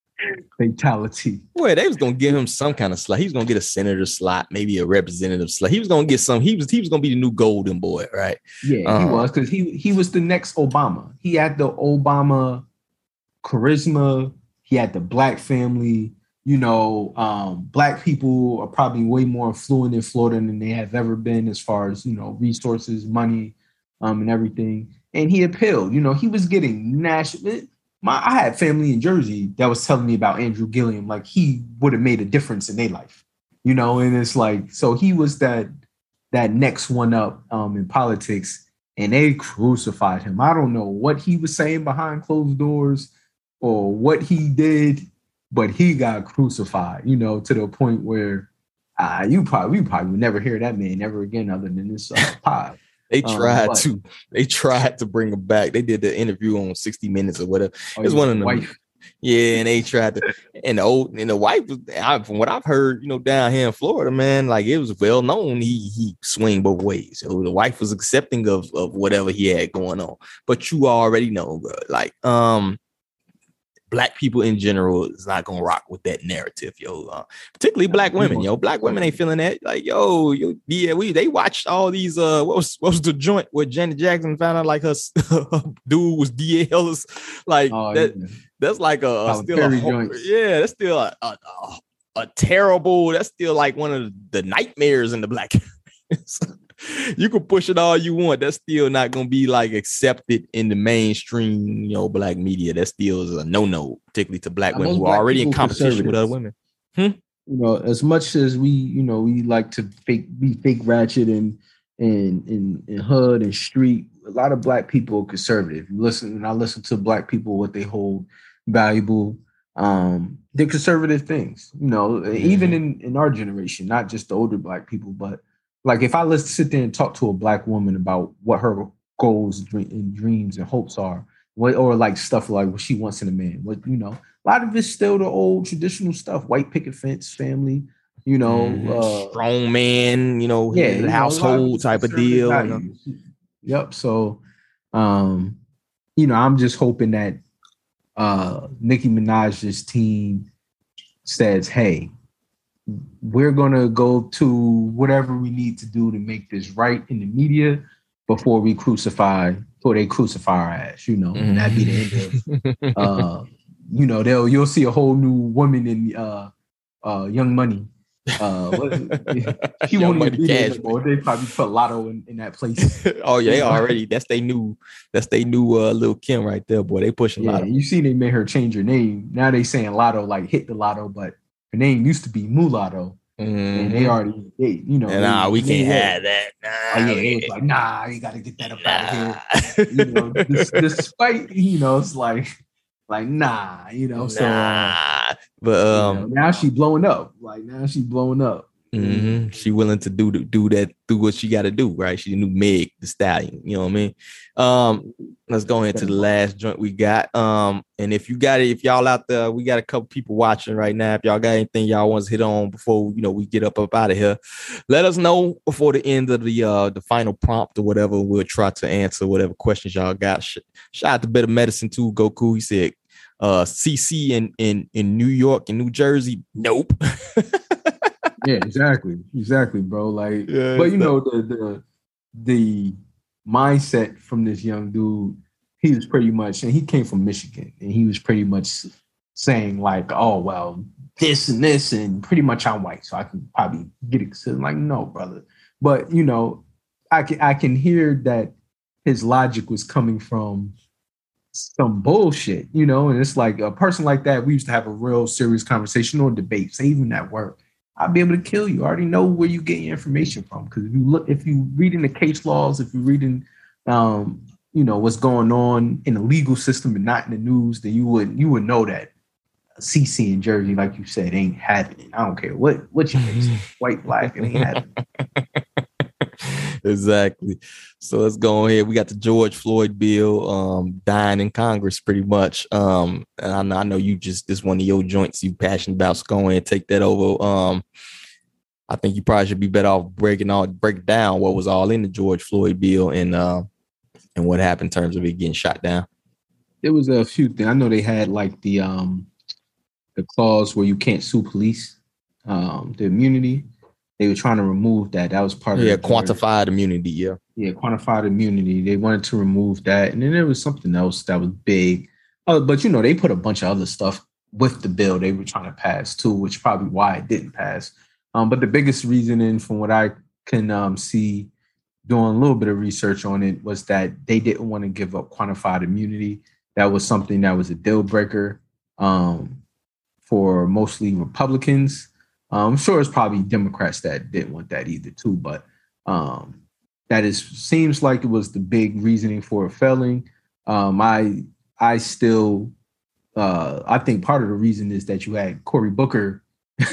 S6: fatality.
S1: Well, they was gonna give him some kind of slot. He was gonna get a senator slot, maybe a representative slot. He was gonna get some. He was he was gonna be the new golden boy, right?
S6: Yeah,
S1: Um,
S6: he was, because he he was the next Obama. He had the Obama charisma. He had the black family. You know, um, black people are probably way more affluent in Florida than they have ever been as far as, you know, resources, money, um, and everything. And he appealed. You know, he was getting national. My, I had family in Jersey that was telling me about Andrew Gilliam, like he would have made a difference in their life, you know. And it's like, so he was that that next one up um, in politics, and they crucified him. I don't know what he was saying behind closed doors or what he did, but he got crucified, you know, to the point where uh, you probably you probably would never hear that man ever again other than this uh, pod.
S1: They tried
S6: um, but,
S1: to, they tried to bring him back. They did the interview on sixty minutes or whatever.
S6: oh,
S1: It's
S6: yeah,
S1: one of them.
S6: wife.
S1: Yeah, and they tried to, and the old and the wife was, I, from what I've heard, you know, down here in Florida, man, like it was well known he he swing both ways. So the wife was accepting of of whatever he had going on. But you already know, bro, like um. Black people in general is not gonna rock with that narrative, yo. Uh, particularly black women, yo. Black women ain't feeling that. Like, yo, yo, yeah, we they watched all these. Uh, what was what was the joint where Janet Jackson found out like her, her dude was D L's, like
S6: Oh,
S1: that.
S6: yeah.
S1: That's like a, a
S6: Tyler
S1: still
S6: Perry
S1: a, ho-
S6: joints.
S1: yeah, that's still a, a, a, a terrible. That's still like one of the nightmares in the black. You can push it all you want. That's still not gonna be like accepted in the mainstream, you know, black media. That still is a no-no, particularly to black
S6: Now,
S1: women
S6: most
S1: who
S6: black
S1: are already in
S6: people
S1: competition with other
S6: conservatives.
S1: women.
S6: You know, as much as we, you know, we like to fake be fake ratchet and and and, and hood and street, a lot of black people are conservative. You listen, and I listen to black people what they hold valuable. Um, they're conservative things, you know,
S1: Mm-hmm.
S6: even in, in our generation, not just the older black people, but like if I let's sit there and talk to a black woman about what her goals and dreams and hopes are, what or like stuff like what she wants in a man, what you know, a lot of it's still the old traditional stuff, white picket fence family, you know,
S1: mm-hmm.
S6: uh,
S1: strong man, you know,
S6: yeah,
S1: head of the
S6: you know,
S1: household
S6: of
S1: type of deal.
S6: You know? Yep. So, um, you know, I'm just hoping that uh, Nicki Minaj's team says, hey, we're going to go to whatever we need to do to make this right in the media before we crucify, before they crucify our ass, you know, and that'd be the end of, uh, you know, they'll, you'll see a whole new woman in uh, uh, Young Money. Uh, what is it? She won't even be there anymore. They probably put Lotto in, in that place.
S1: Oh yeah, they already. That's they new. That's they new. Uh, Lil Kim right there, boy. They pushing
S6: yeah,
S1: Lotto.
S6: You see, they made her change her name. Now they saying Lotto, like hit the Lotto, but her name used to be Mulatto, mm-hmm. and they already, they, you know,
S1: and nah,
S6: they,
S1: we can't
S6: they,
S1: have that. Nah,
S6: oh yeah, they was like, nah, you got to get that up nah. out of here. You know, this, despite, you know, it's like, like nah, you know, so.
S1: Nah. Uh, but um,
S6: you know, now she blowing up. Like now she blowing up.
S1: Mm-hmm. She willing to do do that, do what she got to do, right? She the new Meg the Stallion, you know what I mean? Um, let's go into the last joint we got. Um, and if you got it, if y'all out there, we got a couple people watching right now. If y'all got anything y'all want to hit on before you know we get up up out of here, let us know before the end of the uh the final prompt or whatever. We'll try to answer whatever questions y'all got. Sh- shout out to Better Medicine too, Goku. He said, uh, C C in in in New York and New Jersey, nope.
S6: Yeah, exactly, exactly, bro. Like, yeah, but you know the the the mindset from this young dude, he was pretty much, and he came from Michigan, and he was pretty much saying like, oh well, this and this, and pretty much I'm white, so I can probably get it. So I'm like, no, brother. But you know, I can I can hear that his logic was coming from some bullshit, you know, and it's like a person like that. We used to have a real serious conversation or debate, say even at work. I'll be able to kill you. I already know where you get your information from. Because if you look, if you reading the case laws, if you're reading, um, you know, what's going on in the legal system and not in the news, then you would you would know that C C in Jersey, like you said, ain't happening. I don't care what what you face, white, black, it ain't happening.
S1: Exactly. So let's go ahead. We got the George Floyd bill um, dying in Congress pretty much. Um, and I know, I know you just, this one of your joints you passionate about, so go ahead and take that over. Um, I think you probably should be better off breaking all, break down what was all in the George Floyd bill and uh, and what happened in terms of it getting shot down.
S6: There was a few things. I know they had like the um, the clause where you can't sue police, um, the immunity. They were trying to remove that. That was part
S1: yeah,
S6: of
S1: yeah, quantified immunity. Yeah,
S6: yeah, quantified immunity. They wanted to remove that, and then there was something else that was big. Oh, but you know, they put a bunch of other stuff with the bill they were trying to pass too, which is probably why it didn't pass. Um, but the biggest reasoning, from what I can um, see, doing a little bit of research on it, was that they didn't want to give up quantified immunity. That was something that was a deal breaker um, for mostly Republicans. Um, I'm sure it's probably Democrats that didn't want that either too, but um, that is seems like it was the big reasoning for it failing. Um, I I still uh, I think part of the reason is that you had Cory Booker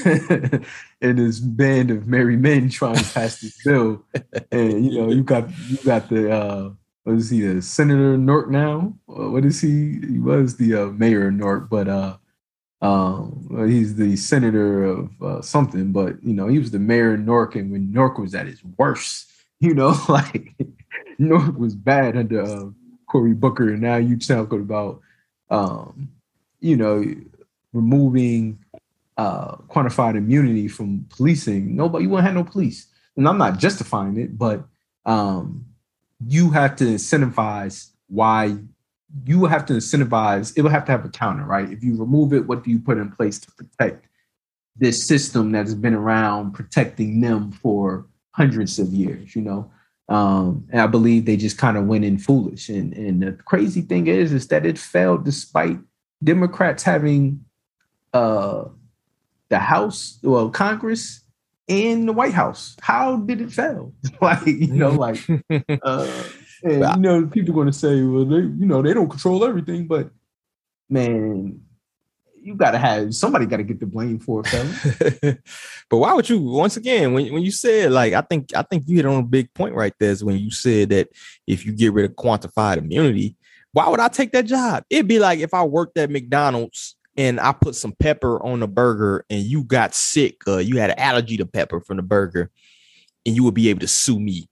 S6: and his band of merry men trying to pass this bill, and you know you got you got the uh, what is he, the Senator Nork now? Uh, what is he? He was the uh, mayor of Nork, but. Uh, Um, well, he's the senator of uh, something, but you know, he was the mayor of Newark, and when Newark was at his worst, you know, like Newark was bad under uh, Cory Booker, and now you talk about, um, you know, removing uh, quantified immunity from policing. Nobody, you won't have no police, and I'm not justifying it, but um, you have to incentivize why. You will have to incentivize, it will have to have a counter, right? If you remove it, what do you put in place to protect this system that has been around protecting them for hundreds of years, you know? Um, and I believe they just kind of went in foolish. And, and the crazy thing is, is that it failed despite Democrats having uh, the House, well, Congress and the White House. How did it fail? Like, you know, like... Uh, And, you know, people are going to say, well, they, you know, they don't control everything. But, man, you got to have, somebody got to get the blame for it, fella.
S1: But why would you, once again, when, when you said, like, I think I think you hit on a big point right there is when you said that if you get rid of quantified immunity, why would I take that job? It'd be like if I worked at McDonald's and I put some pepper on the burger and you got sick, uh, you had an allergy to pepper from the burger, and you would be able to sue me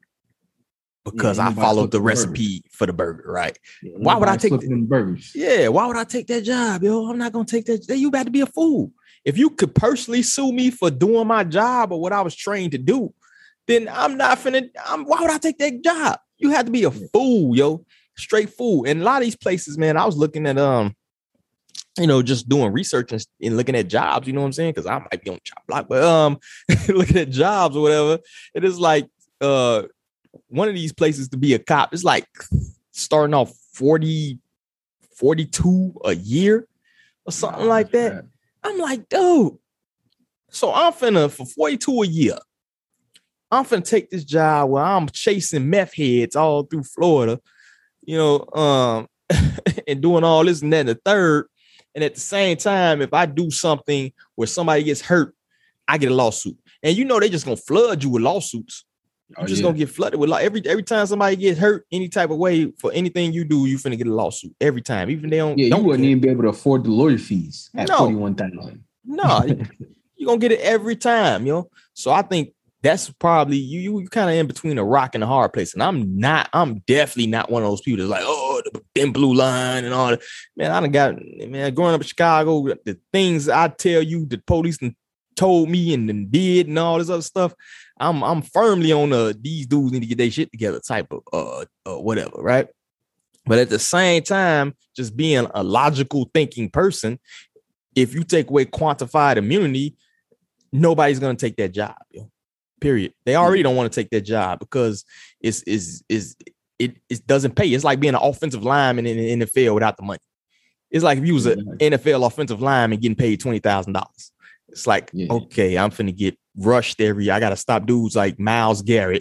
S1: because yeah, I followed the recipe burger. for the burger, right?
S6: Yeah,
S1: why would I take
S6: the burgers?
S1: Yeah, why would I take that job, yo? I'm not gonna take that. You about to be a fool. If you could personally sue me for doing my job or what I was trained to do, then I'm not finna. I'm, why would I take that job? You have to be a fool, yo, straight fool. And a lot of these places, man, I was looking at um, you know, just doing research and, and looking at jobs. You know what I'm saying? Because I might be on chop block, but um, looking at jobs or whatever. It is like uh. one of these places to be a cop is like starting off forty, forty-two a year or something oh, like that. Man. I'm like, dude, so I'm finna, for forty-two a year, I'm finna take this job where I'm chasing meth heads all through Florida, you know, um, and doing all this and that and the third. And at the same time, if I do something where somebody gets hurt, I get a lawsuit. And you know, they just gonna flood you with lawsuits. You're oh, just yeah. gonna get flooded with like every every time somebody gets hurt any type of way for anything you do, you finna get a lawsuit every time. Even they don't.
S6: Yeah,
S1: don't
S6: you wouldn't care. even be able to afford the lawyer fees at no. forty-one thousand.
S1: No, you're gonna get it every time, yo. So I think that's probably you. You, you kind of in between a rock and a hard place, and I'm not. I'm definitely not one of those people that's like, oh, the thin blue line and all that. Man, I done got man growing up in Chicago. The things I tell you, the police and told me and then did and all this other stuff. I'm I'm firmly on uh these dudes need to get their shit together type of uh, uh whatever, right? But at the same time, just being a logical thinking person, if you take away quantified immunity, nobody's gonna take that job, yo. Period. They already don't want to take that job because it's is is it it doesn't pay. It's like being an offensive lineman in the N F L without the money. It's like if you was an N F L offensive lineman getting paid twenty thousand dollars. It's like, yeah. okay, I'm finna get rushed every. I gotta stop dudes like Myles Garrett.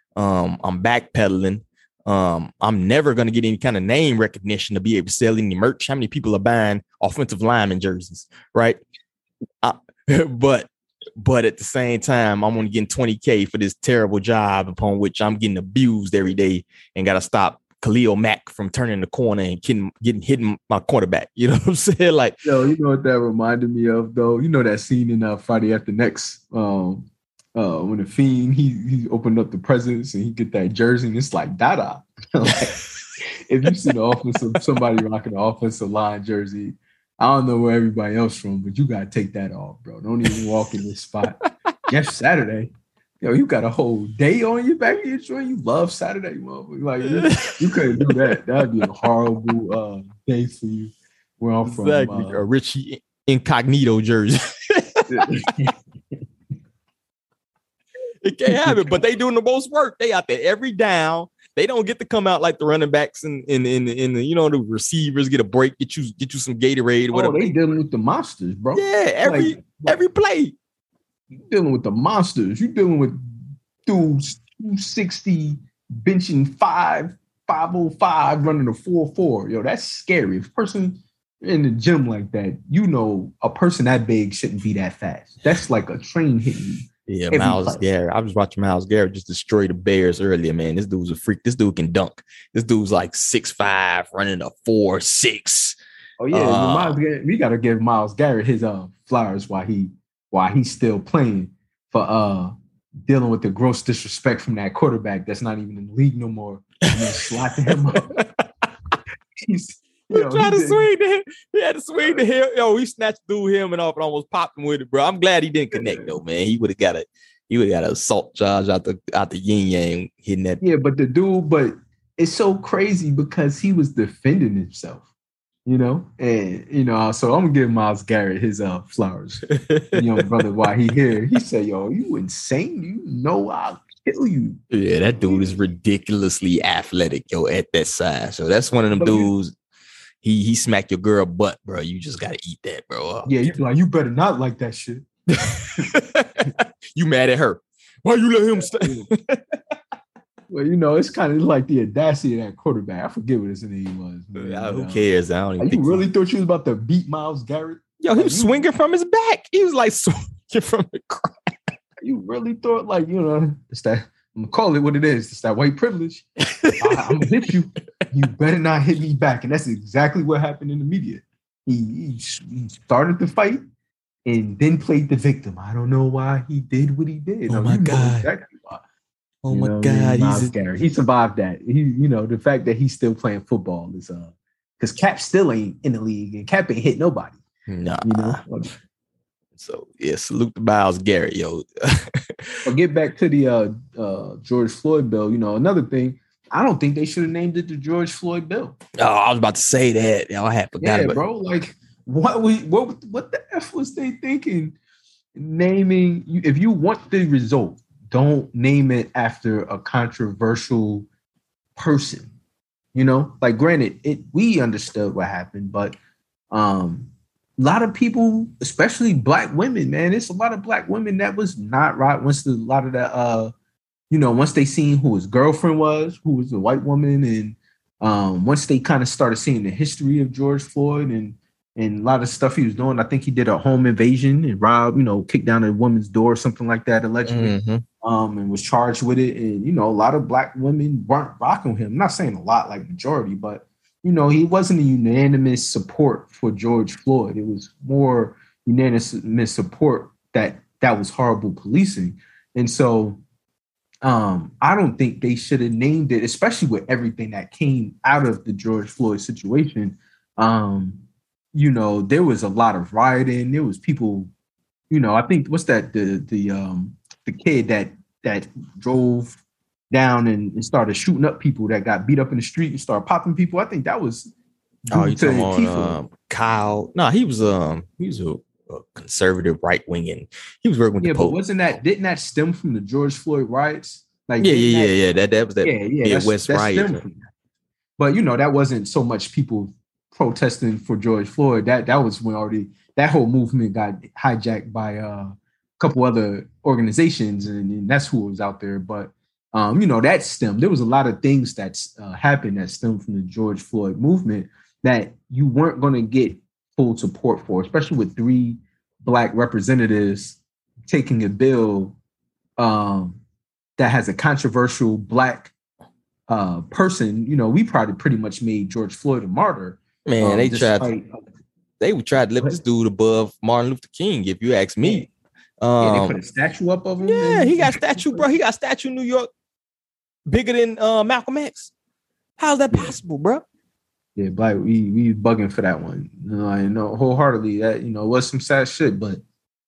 S1: Um, I'm backpedaling. Um, I'm never gonna get any kind of name recognition to be able to sell any merch. How many people are buying offensive lineman jerseys, right? I, but but at the same time, I'm only getting twenty K for this terrible job upon which I'm getting abused every day and gotta stop Khalil Mack from turning the corner and getting, getting hitting my quarterback. You know what I'm saying? Like,
S6: yo, you know what that reminded me of, though? You know that scene in uh, Friday After Next, um, uh, when the Fiend, he he opened up the presents and he get that jersey and it's like Dada. Like, if you see the offensive, somebody rocking the offensive line jersey, I don't know where everybody else from, but you got to take that off, bro. Don't even walk in this spot. Yes, Saturday. Yo, you got a whole day on your back of your joint. You love Saturday, motherfucker. Like you, you couldn't do that. That'd be a horrible uh, day for you. Where I'm
S1: exactly.
S6: from, uh,
S1: a Richie Incognito jersey. It can't happen, but they doing the most work. They out there every down. They don't get to come out like the running backs and in in in the, you know, the receivers get a break, get you get you some Gatorade or whatever.
S6: Oh, they dealing with the monsters, bro.
S1: Yeah, every like, every play.
S6: You dealing with the monsters. You dealing with dudes two sixty benching five, five oh five, running a four four. Yo, that's scary. If a person in the gym like that, you know, a person that big shouldn't be that fast. That's like a train hitting you.
S1: Yeah, Myles Garrett. I was watching Myles Garrett just destroy the Bears earlier, man. This dude's a freak. This dude can dunk. This dude's like six five, running a four six.
S6: Oh yeah, uh, Myles Garrett, we got to give Myles Garrett his uh, flowers while he while he's still playing for uh dealing with the gross disrespect from that quarterback that's not even in the league no more. And then slotting him up. He's
S1: He tried to swing to him. He had to swing to him. Yo, he snatched through him and off and almost popped him with it, bro. I'm glad he didn't connect though, man. He would have got a he would have got an assault charge out the out the yin yang hitting that.
S6: Yeah, but the dude, but it's so crazy because he was defending himself, you know, and you know, so I'm gonna give Myles Garrett his uh flowers, young brother. While he here, he said, "Yo, you insane? You know I'll kill you."
S1: Yeah, that dude is ridiculously athletic, yo, at that size. So that's one of them but dudes. He he smacked your girl butt, bro. You just gotta eat that, bro. Oh,
S6: yeah, you like you better not like that shit.
S1: You mad at her? Why you let him stay?
S6: Well, you know, it's kind of like the audacity of that quarterback. I forget what his name was.
S1: Man. Yeah, who cares? I don't even
S6: like,
S1: think
S6: you really
S1: so.
S6: thought you was about to beat Myles Garrett?
S1: Yo, he was like, swinging you, from his back. He was like swinging from the crowd.
S6: You really thought, like, you know, it's that. I'm gonna call it what it is. It's that white privilege. I, I'm gonna hit you. You better not hit me back. And that's exactly what happened in the media. He, he he started the fight and then played the victim. I don't know why he did what he did.
S1: Oh
S6: no,
S1: my
S6: you know
S1: God.
S6: exactly why.
S1: Oh
S6: you
S1: my
S6: know,
S1: God,
S6: Miles
S1: he's a-
S6: Garrett. He survived that. He, you know, the fact that he's still playing football is uh, because Cap still ain't in the league and Cap ain't hit nobody.
S1: Nah.
S6: You know.
S1: So yeah, salute to Miles Garrett, yo.
S6: But get back to the uh, uh, George Floyd bill. You know, another thing. I don't think they should have named it the George Floyd bill.
S1: Oh, I was about to say that. Yo, I had forgot
S6: Yeah,
S1: about
S6: bro. Like, what we what what the f was they thinking? Naming if you want the result, don't name it after a controversial person. You know, like granted, it we understood what happened, but um, a lot of people, especially black women, man, it's a lot of black women that was not right once the, a lot of that uh. You know, once they seen who his girlfriend was, who was a white woman, and um, once they kind of started seeing the history of George Floyd and and a lot of stuff he was doing, I think he did a home invasion and robbed, you know, kicked down a woman's door or something like that, allegedly,
S1: mm-hmm.
S6: um, and was charged with it. And, you know, a lot of black women weren't rocking with him. I'm not saying a lot, like majority, but, you know, he wasn't a unanimous support for George Floyd. It was more unanimous support that that was horrible policing. And so, Um, I don't think they should have named it, especially with everything that came out of the George Floyd situation. Um, you know, there was a lot of rioting. There was people, you know, I think what's that the the um the kid that that drove down and, and started shooting up people that got beat up in the street and started popping people. I think that was
S1: oh, you talking on um, Kyle? No, he was um he was a A conservative right wing, and he was working with
S6: yeah,
S1: the
S6: but
S1: Pope.
S6: wasn't that didn't that stem from the George Floyd riots? Like
S1: yeah, yeah,
S6: that,
S1: yeah, yeah. That that was that
S6: yeah, yeah,
S1: Midwest
S6: that's, that's
S1: riot.
S6: But you know, that wasn't so much people protesting for George Floyd. That that was when already that whole movement got hijacked by uh, a couple other organizations, and, and that's who was out there. But um, you know, that stemmed. There was a lot of things that uh, happened that stemmed from the George Floyd movement that you weren't going to get full support for, especially with three black representatives taking a bill um, that has a controversial black uh, person. You know, we probably pretty much made George Floyd a martyr.
S1: Man,
S6: um,
S1: they
S6: despite,
S1: tried. They would try to lift this dude above Martin Luther King, if you ask me. Um,
S6: yeah, they put a statue up of him.
S1: Yeah, he got statue, bro. He got statue in New York bigger than uh, Malcolm X. How's that possible, bro?
S6: Yeah, black, we we bugging for that one. You know, I know wholeheartedly that, you know, it was some sad shit, but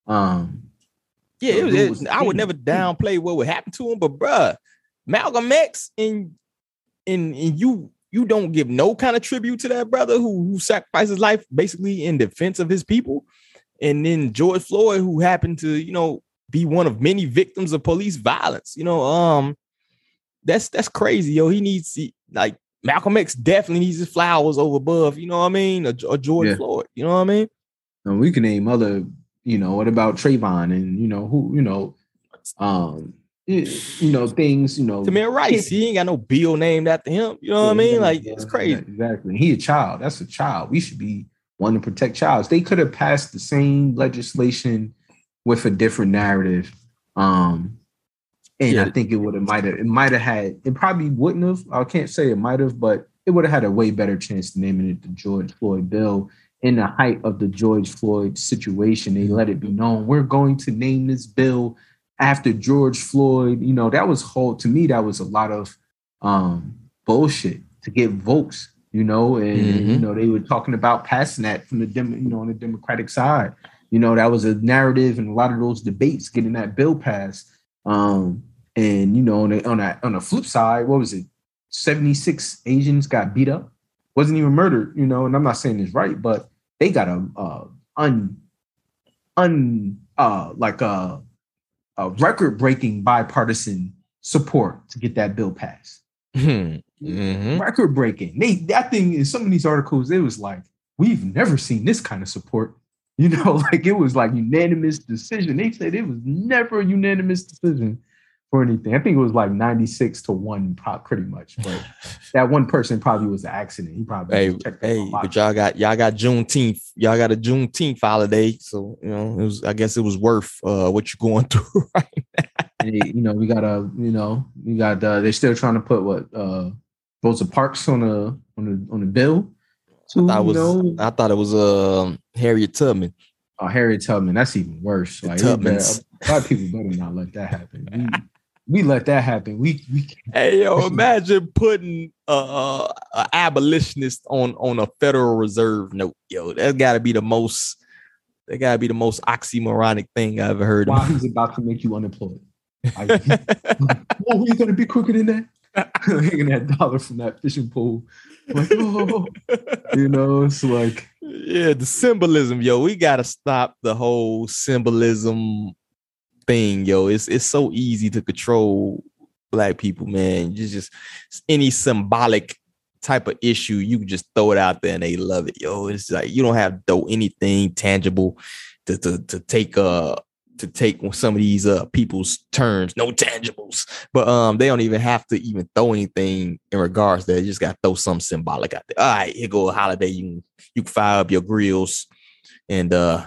S6: um
S1: yeah, it was, it was, I would never downplay what would happen to him, but bruh, Malcolm X and and, and you you don't give no kind of tribute to that brother who, who sacrificed his life basically in defense of his people. And then George Floyd, who happened to, you know, be one of many victims of police violence. You know, um, that's that's crazy, yo. He needs like Malcolm X definitely needs his flowers over above, you know what I mean? Or, or George yeah. Floyd, you know what I mean?
S6: And we can name other, you know, what about Trayvon and, you know, who, you know, um, you, you know, things, you know.
S1: Tamir Rice, he ain't got no bill named after him, you know yeah, what I mean? Like, it's crazy.
S6: Exactly. He a child. That's a child. We should be one to protect childs. They could have passed the same legislation with a different narrative. Um, And yeah. I think it would have might have it might have had it probably wouldn't have. I can't say it might have, but it would have had a way better chance to naming it the George Floyd bill. In the height of the George Floyd situation, they let it be known we're going to name this bill after George Floyd. You know, that was whole to me. That was a lot of um, bullshit to get votes. You know, and mm-hmm. you know they were talking about passing that from the Dem- you know on the Democratic side. You know, that was a narrative and a lot of those debates getting that bill passed. Um, And, you know, on the, on, a, on the flip side, what was it? seventy-six Asians got beat up. Wasn't even murdered, you know, and I'm not saying this right, but they got a uh, un, un uh, like a, a record-breaking bipartisan support to get that bill passed. Mm-hmm. Record-breaking. They that thing in some of these articles, it was like, we've never seen this kind of support. You know, like it was like unanimous decision. They said it was never a unanimous decision for anything. I think it was like ninety-six to one, pretty much. But that one person probably was an accident. He probably
S1: hey, checked hey, but y'all got y'all got Juneteenth. Y'all got a Juneteenth holiday, so you know it was. I guess it was worth uh, what you're going through right now.
S6: Hey, you know, we got a, you know, we got. Uh, they're still trying to put what uh, Rosa Parks on the on the on the bill. To,
S1: I thought it was,
S6: you know,
S1: I thought it was um Harriet Tubman.
S6: oh, Harriet Tubman. That's even worse.
S1: The
S6: Like,
S1: Tubmans.
S6: a lot of people better not let that happen. We we let that happen. We we.
S1: Hey yo, imagine putting a, a, a abolitionist on on a Federal Reserve note. Yo, that's got to be the most. That got to be the most oxymoronic thing I ever heard.
S6: While he's about to make you unemployed. Like, oh, he's gonna be quicker than that. Hanging that dollar from that fishing pole. Like, oh, you know, it's like,
S1: yeah, the symbolism, yo. We gotta stop the whole symbolism thing, yo. It's it's so easy to control Black people, man. You just any symbolic type of issue, you can just throw it out there and they love it, yo. It's like you don't have to throw anything tangible to to to take uh to take some of these uh people's terms, no tangibles, but um they don't even have to even throw anything in regards to that. You just got to throw something symbolic out there. All right, here go a holiday. You can, you can fire up your grills and uh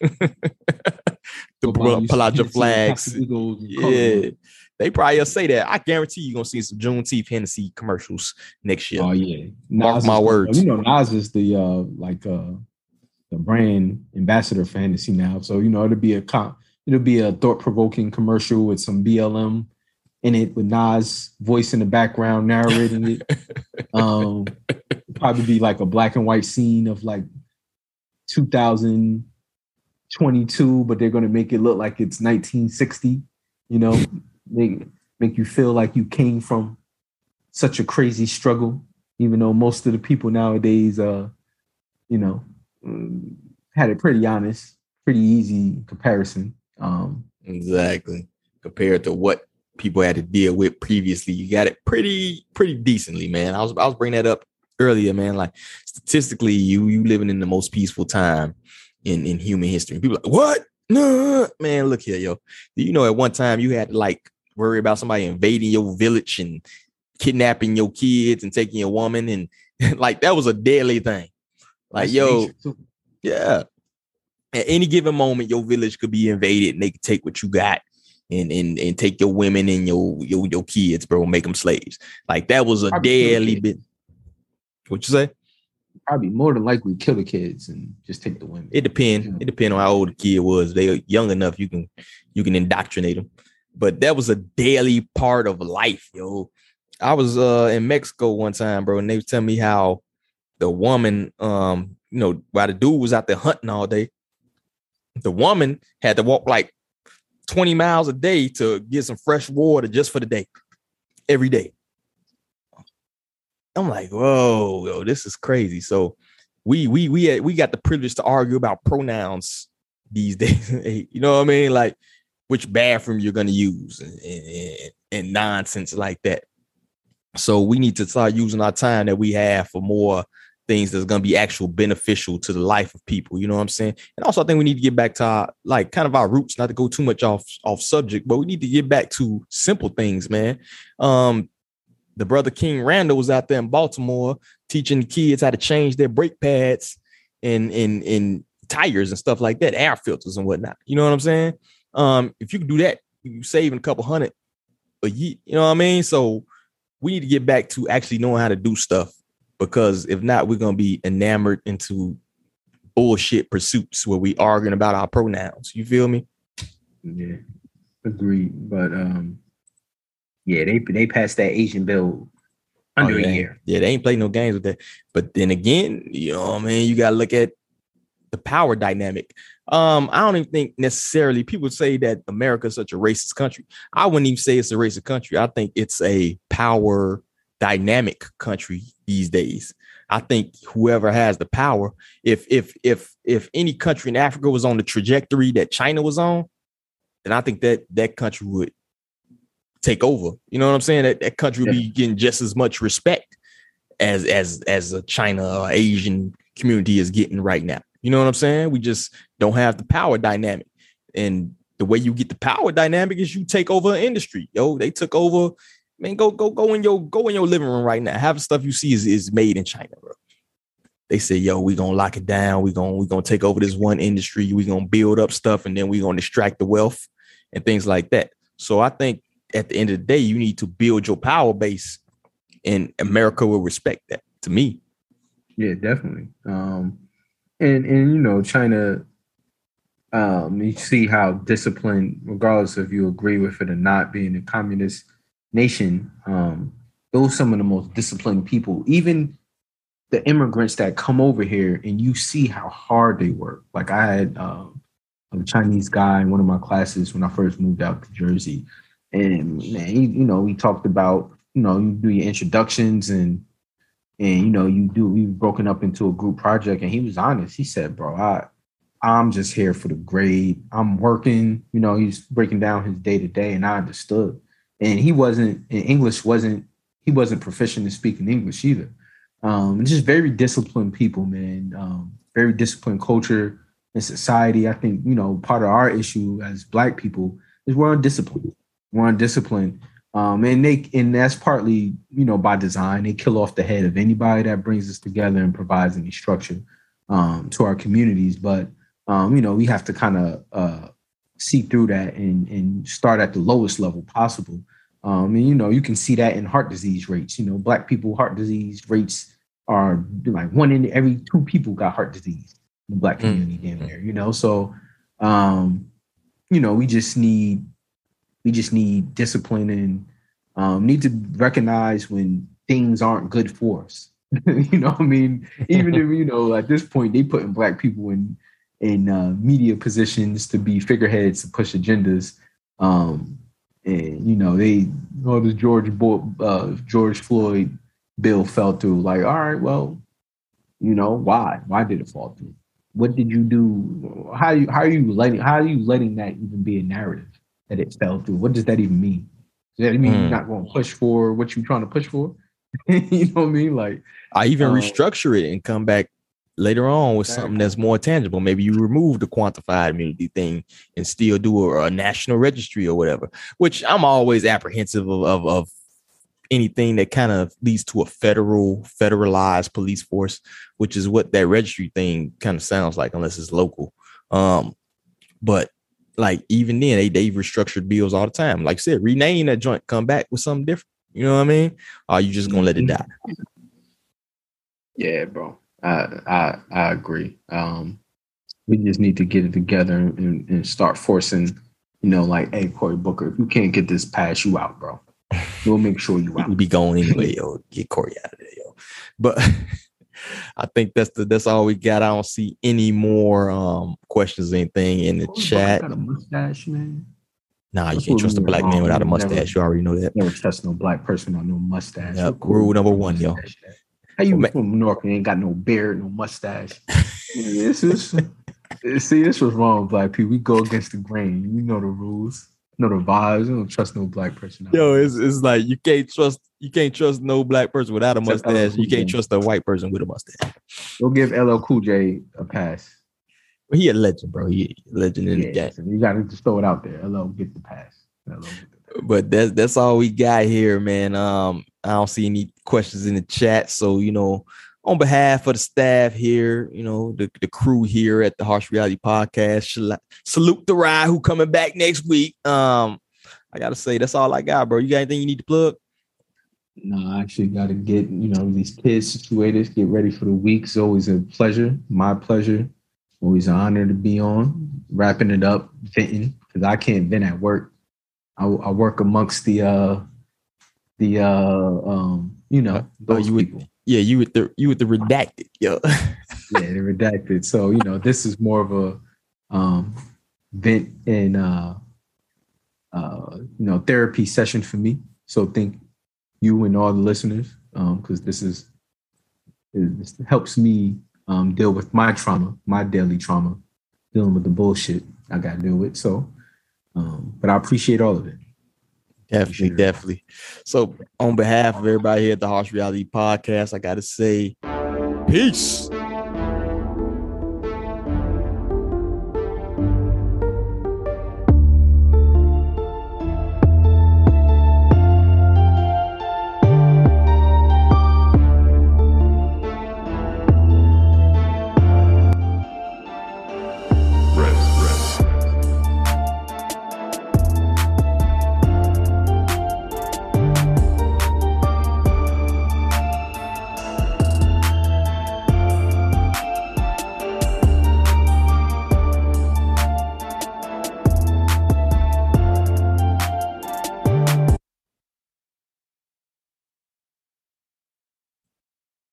S1: to pull, pull out your flags. Yeah, they probably say that. I guarantee you're gonna see some Juneteenth Hennessy commercials next year.
S6: Oh yeah,
S1: mark
S6: Nas
S1: my
S6: is,
S1: words.
S6: You know, Nas is the uh like uh the brand ambassador for Hennessy now. So you know it'll be a con- it'll be a thought provoking commercial with some B L M in it with Nas voice in the background narrating it. um, probably be like a black and white scene of like two thousand twenty-two, but they're gonna make it look like it's nineteen sixty. You know. Make, make you feel like you came from such a crazy struggle, even though most of the people nowadays, uh, you know, had it pretty honest, pretty easy comparison. Um,
S1: exactly. Compared to what people had to deal with previously, you got it pretty, pretty decently, man. I was, I was bringing that up earlier, man. Like statistically, you, you living in the most peaceful time in, in human history. People are like, what? No, man, look here, yo. Do you know at one time you had to like worry about somebody invading your village and kidnapping your kids and taking your woman, and like that was a deadly thing. Like, yo, yeah. At any given moment, your village could be invaded and they could take what you got and and, and take your women and your, your your kids, bro, make them slaves. Like that was a
S6: Probably
S1: deadly bit. What you say?
S6: Probably more than likely kill the kids and just take the women.
S1: It depends.
S6: Yeah.
S1: It depends on how old the kid was. They are young enough, you can you can indoctrinate them. But that was a daily part of life, yo. I was uh, in Mexico one time, bro, and they was telling me how the woman, um, you know, while the dude was out there hunting all day, the woman had to walk like twenty miles a day to get some fresh water just for the day, every day. I'm like, whoa, yo, this is crazy. So we we we had, we got the privilege to argue about pronouns these days. You know what I mean? Like which bathroom you're going to use and, and, and nonsense like that. So we need to start using our time that we have for more things that's going to be actual beneficial to the life of people. You know what I'm saying? And also I think we need to get back to our, like kind of our roots, not to go too much off, off subject, but we need to get back to simple things, man. Um, the brother King Randall was out there in Baltimore teaching kids how to change their brake pads and, and, and tires and stuff like that, air filters and whatnot. You know what I'm saying? Um, if you can do that, you saving a couple hundred a year, you know what I mean? So we need to get back to actually knowing how to do stuff, because if not, we're going to be enamored into bullshit pursuits where we arguing about our pronouns. You feel me?
S6: Yeah, agreed. But um, yeah, they they passed that Asian bill under
S1: oh, yeah.
S6: a year.
S1: Yeah, they ain't playing no games with that. But then again, you know what I mean? You got to look at the power dynamic. Um, I don't even think necessarily people say that America is such a racist country. I wouldn't even say it's a racist country. I think it's a power dynamic country these days. I think whoever has the power, if if if if any country in Africa was on the trajectory that China was on, then I think that that country would take over. You know what I'm saying? That, that country would be getting just as much respect as as as a China or Asian community is getting right now. You know what I'm saying? We just don't have the power dynamic. And the way you get the power dynamic is you take over an industry. Yo, they took over. Man, go, go, go in your go in your living room right now. Half the stuff you see is, is made in China, bro. They say, yo, we gonna lock it down. We gonna we gonna take over this one industry. We gonna build up stuff, and then we gonna extract the wealth and things like that. So I think at the end of the day, you need to build your power base, and America will respect that. To me,
S6: Yeah, definitely. Um, and and you know, China. Um, you see how disciplined, regardless if you agree with it or not, being a communist nation, um, those some of the most disciplined people. Even the immigrants that come over here, and you see how hard they work. Like I had um, a Chinese guy in one of my classes when I first moved out to Jersey, and man, he, you know, we talked about, you know, you do your introductions and and you know, you do. We've broken up into a group project, and he was honest. He said, "Bro, I." I'm just here for the grade. I'm working, you know, he's breaking down his day to day, and I understood. And he wasn't, and English wasn't, he wasn't proficient in speaking English either. Um, just very disciplined people, man. Um, very disciplined culture and society. I think, you know, part of our issue as Black people is we're undisciplined. We're undisciplined. Um, and they, and that's partly, you know, by design. They kill off the head of anybody that brings us together and provides any structure um, to our communities. But Um, you know, we have to kind of uh, see through that and, and start at the lowest level possible. Um, and, you know, you can see that in heart disease rates. You know, Black people heart disease rates are like one in every two people got heart disease in the Black community mm-hmm. damn near, you know. So, um, you know, we just need we just need discipline and um, need to recognize when things aren't good for us. You know what I mean? Even if, you know, at this point, they putting Black people in in uh, media positions to be figureheads to push agendas. Um, and, you know, they, oh, the George Bo- uh, George Floyd bill fell through. Like, all right, well, you know, why? Why did it fall through? What did you do? How you how are you letting how are you letting that even be a narrative that it fell through? What does that even mean? Does that mean mm. you're not going to push for what you're trying to push for? You know what I mean? Like,
S1: I even um, restructure it and come back later on with something that's more tangible. Maybe you remove the quantified immunity thing and still do a, a national registry or whatever, which I'm always apprehensive of, of, of anything that kind of leads to a federal, federalized police force, which is what that registry thing kind of sounds like, unless it's local. Um, but like, even then, they, they've restructured bills all the time. Like I said, rename that joint, come back with something different. You know what I mean? Or are you just going to let it die?
S6: Yeah, bro. I, I I agree. Um, we just need to get it together and, and start forcing, you know, like, hey, Cory Booker, if you can't get this pass, you out, bro. We'll make sure you out.
S1: We'll be going anyway, yo. Get Cory out of there, yo. But I think that's the that's all we got. I don't see any more um questions or anything in the
S6: Cory
S1: chat.
S6: Booker got a mustache, man.
S1: Nah, you can't trust a Black man without a mustache. Never, you already know that.
S6: Never trust no Black person on no mustache.
S1: Yep. Rule number one, yo.
S6: How you well, from New York and ain't got no beard, no mustache? This is see, this was wrong, Black people. We go against the grain. You know the rules, you know the vibes. You don't trust no Black person.
S1: Yo, it's it's like you can't trust you can't trust no Black person without a mustache. You can't trust a white person with a mustache.
S6: We'll give L L Cool J a pass.
S1: Well, he a legend, bro. He a legend in yeah, the game.
S6: So you got to just throw it out there. L L get the pass. L L get the pass.
S1: But that's that's all we got here, man. Um, I don't see any questions in the chat. So, you know, on behalf of the staff here, you know, the, the crew here at the Harsh Reality Podcast, salute the ride who coming back next week. Um, I gotta say that's all I got, bro. You got anything you need to plug?
S6: No, I actually got to get, you know, these kids situated, get ready for the week. It's always a pleasure, my pleasure. Always an honor to be on, wrapping it up, venting, because I can't vent at work. I, I work amongst the, uh, the, uh, um, you know, those
S1: oh, you
S6: people.
S1: With, yeah, you with the, you with the redacted, yo.
S6: Yeah, the redacted. So, you know, this is more of a um, vent and, uh, uh, you know, therapy session for me. So think you and all the listeners, because um, this is, it helps me um, deal with my trauma, my daily trauma, dealing with the bullshit I got to deal with. So, Um, but I appreciate all of it.
S1: Definitely, sure. definitely. So on behalf of everybody here at the Harsh Reality Podcast, I got to say, peace.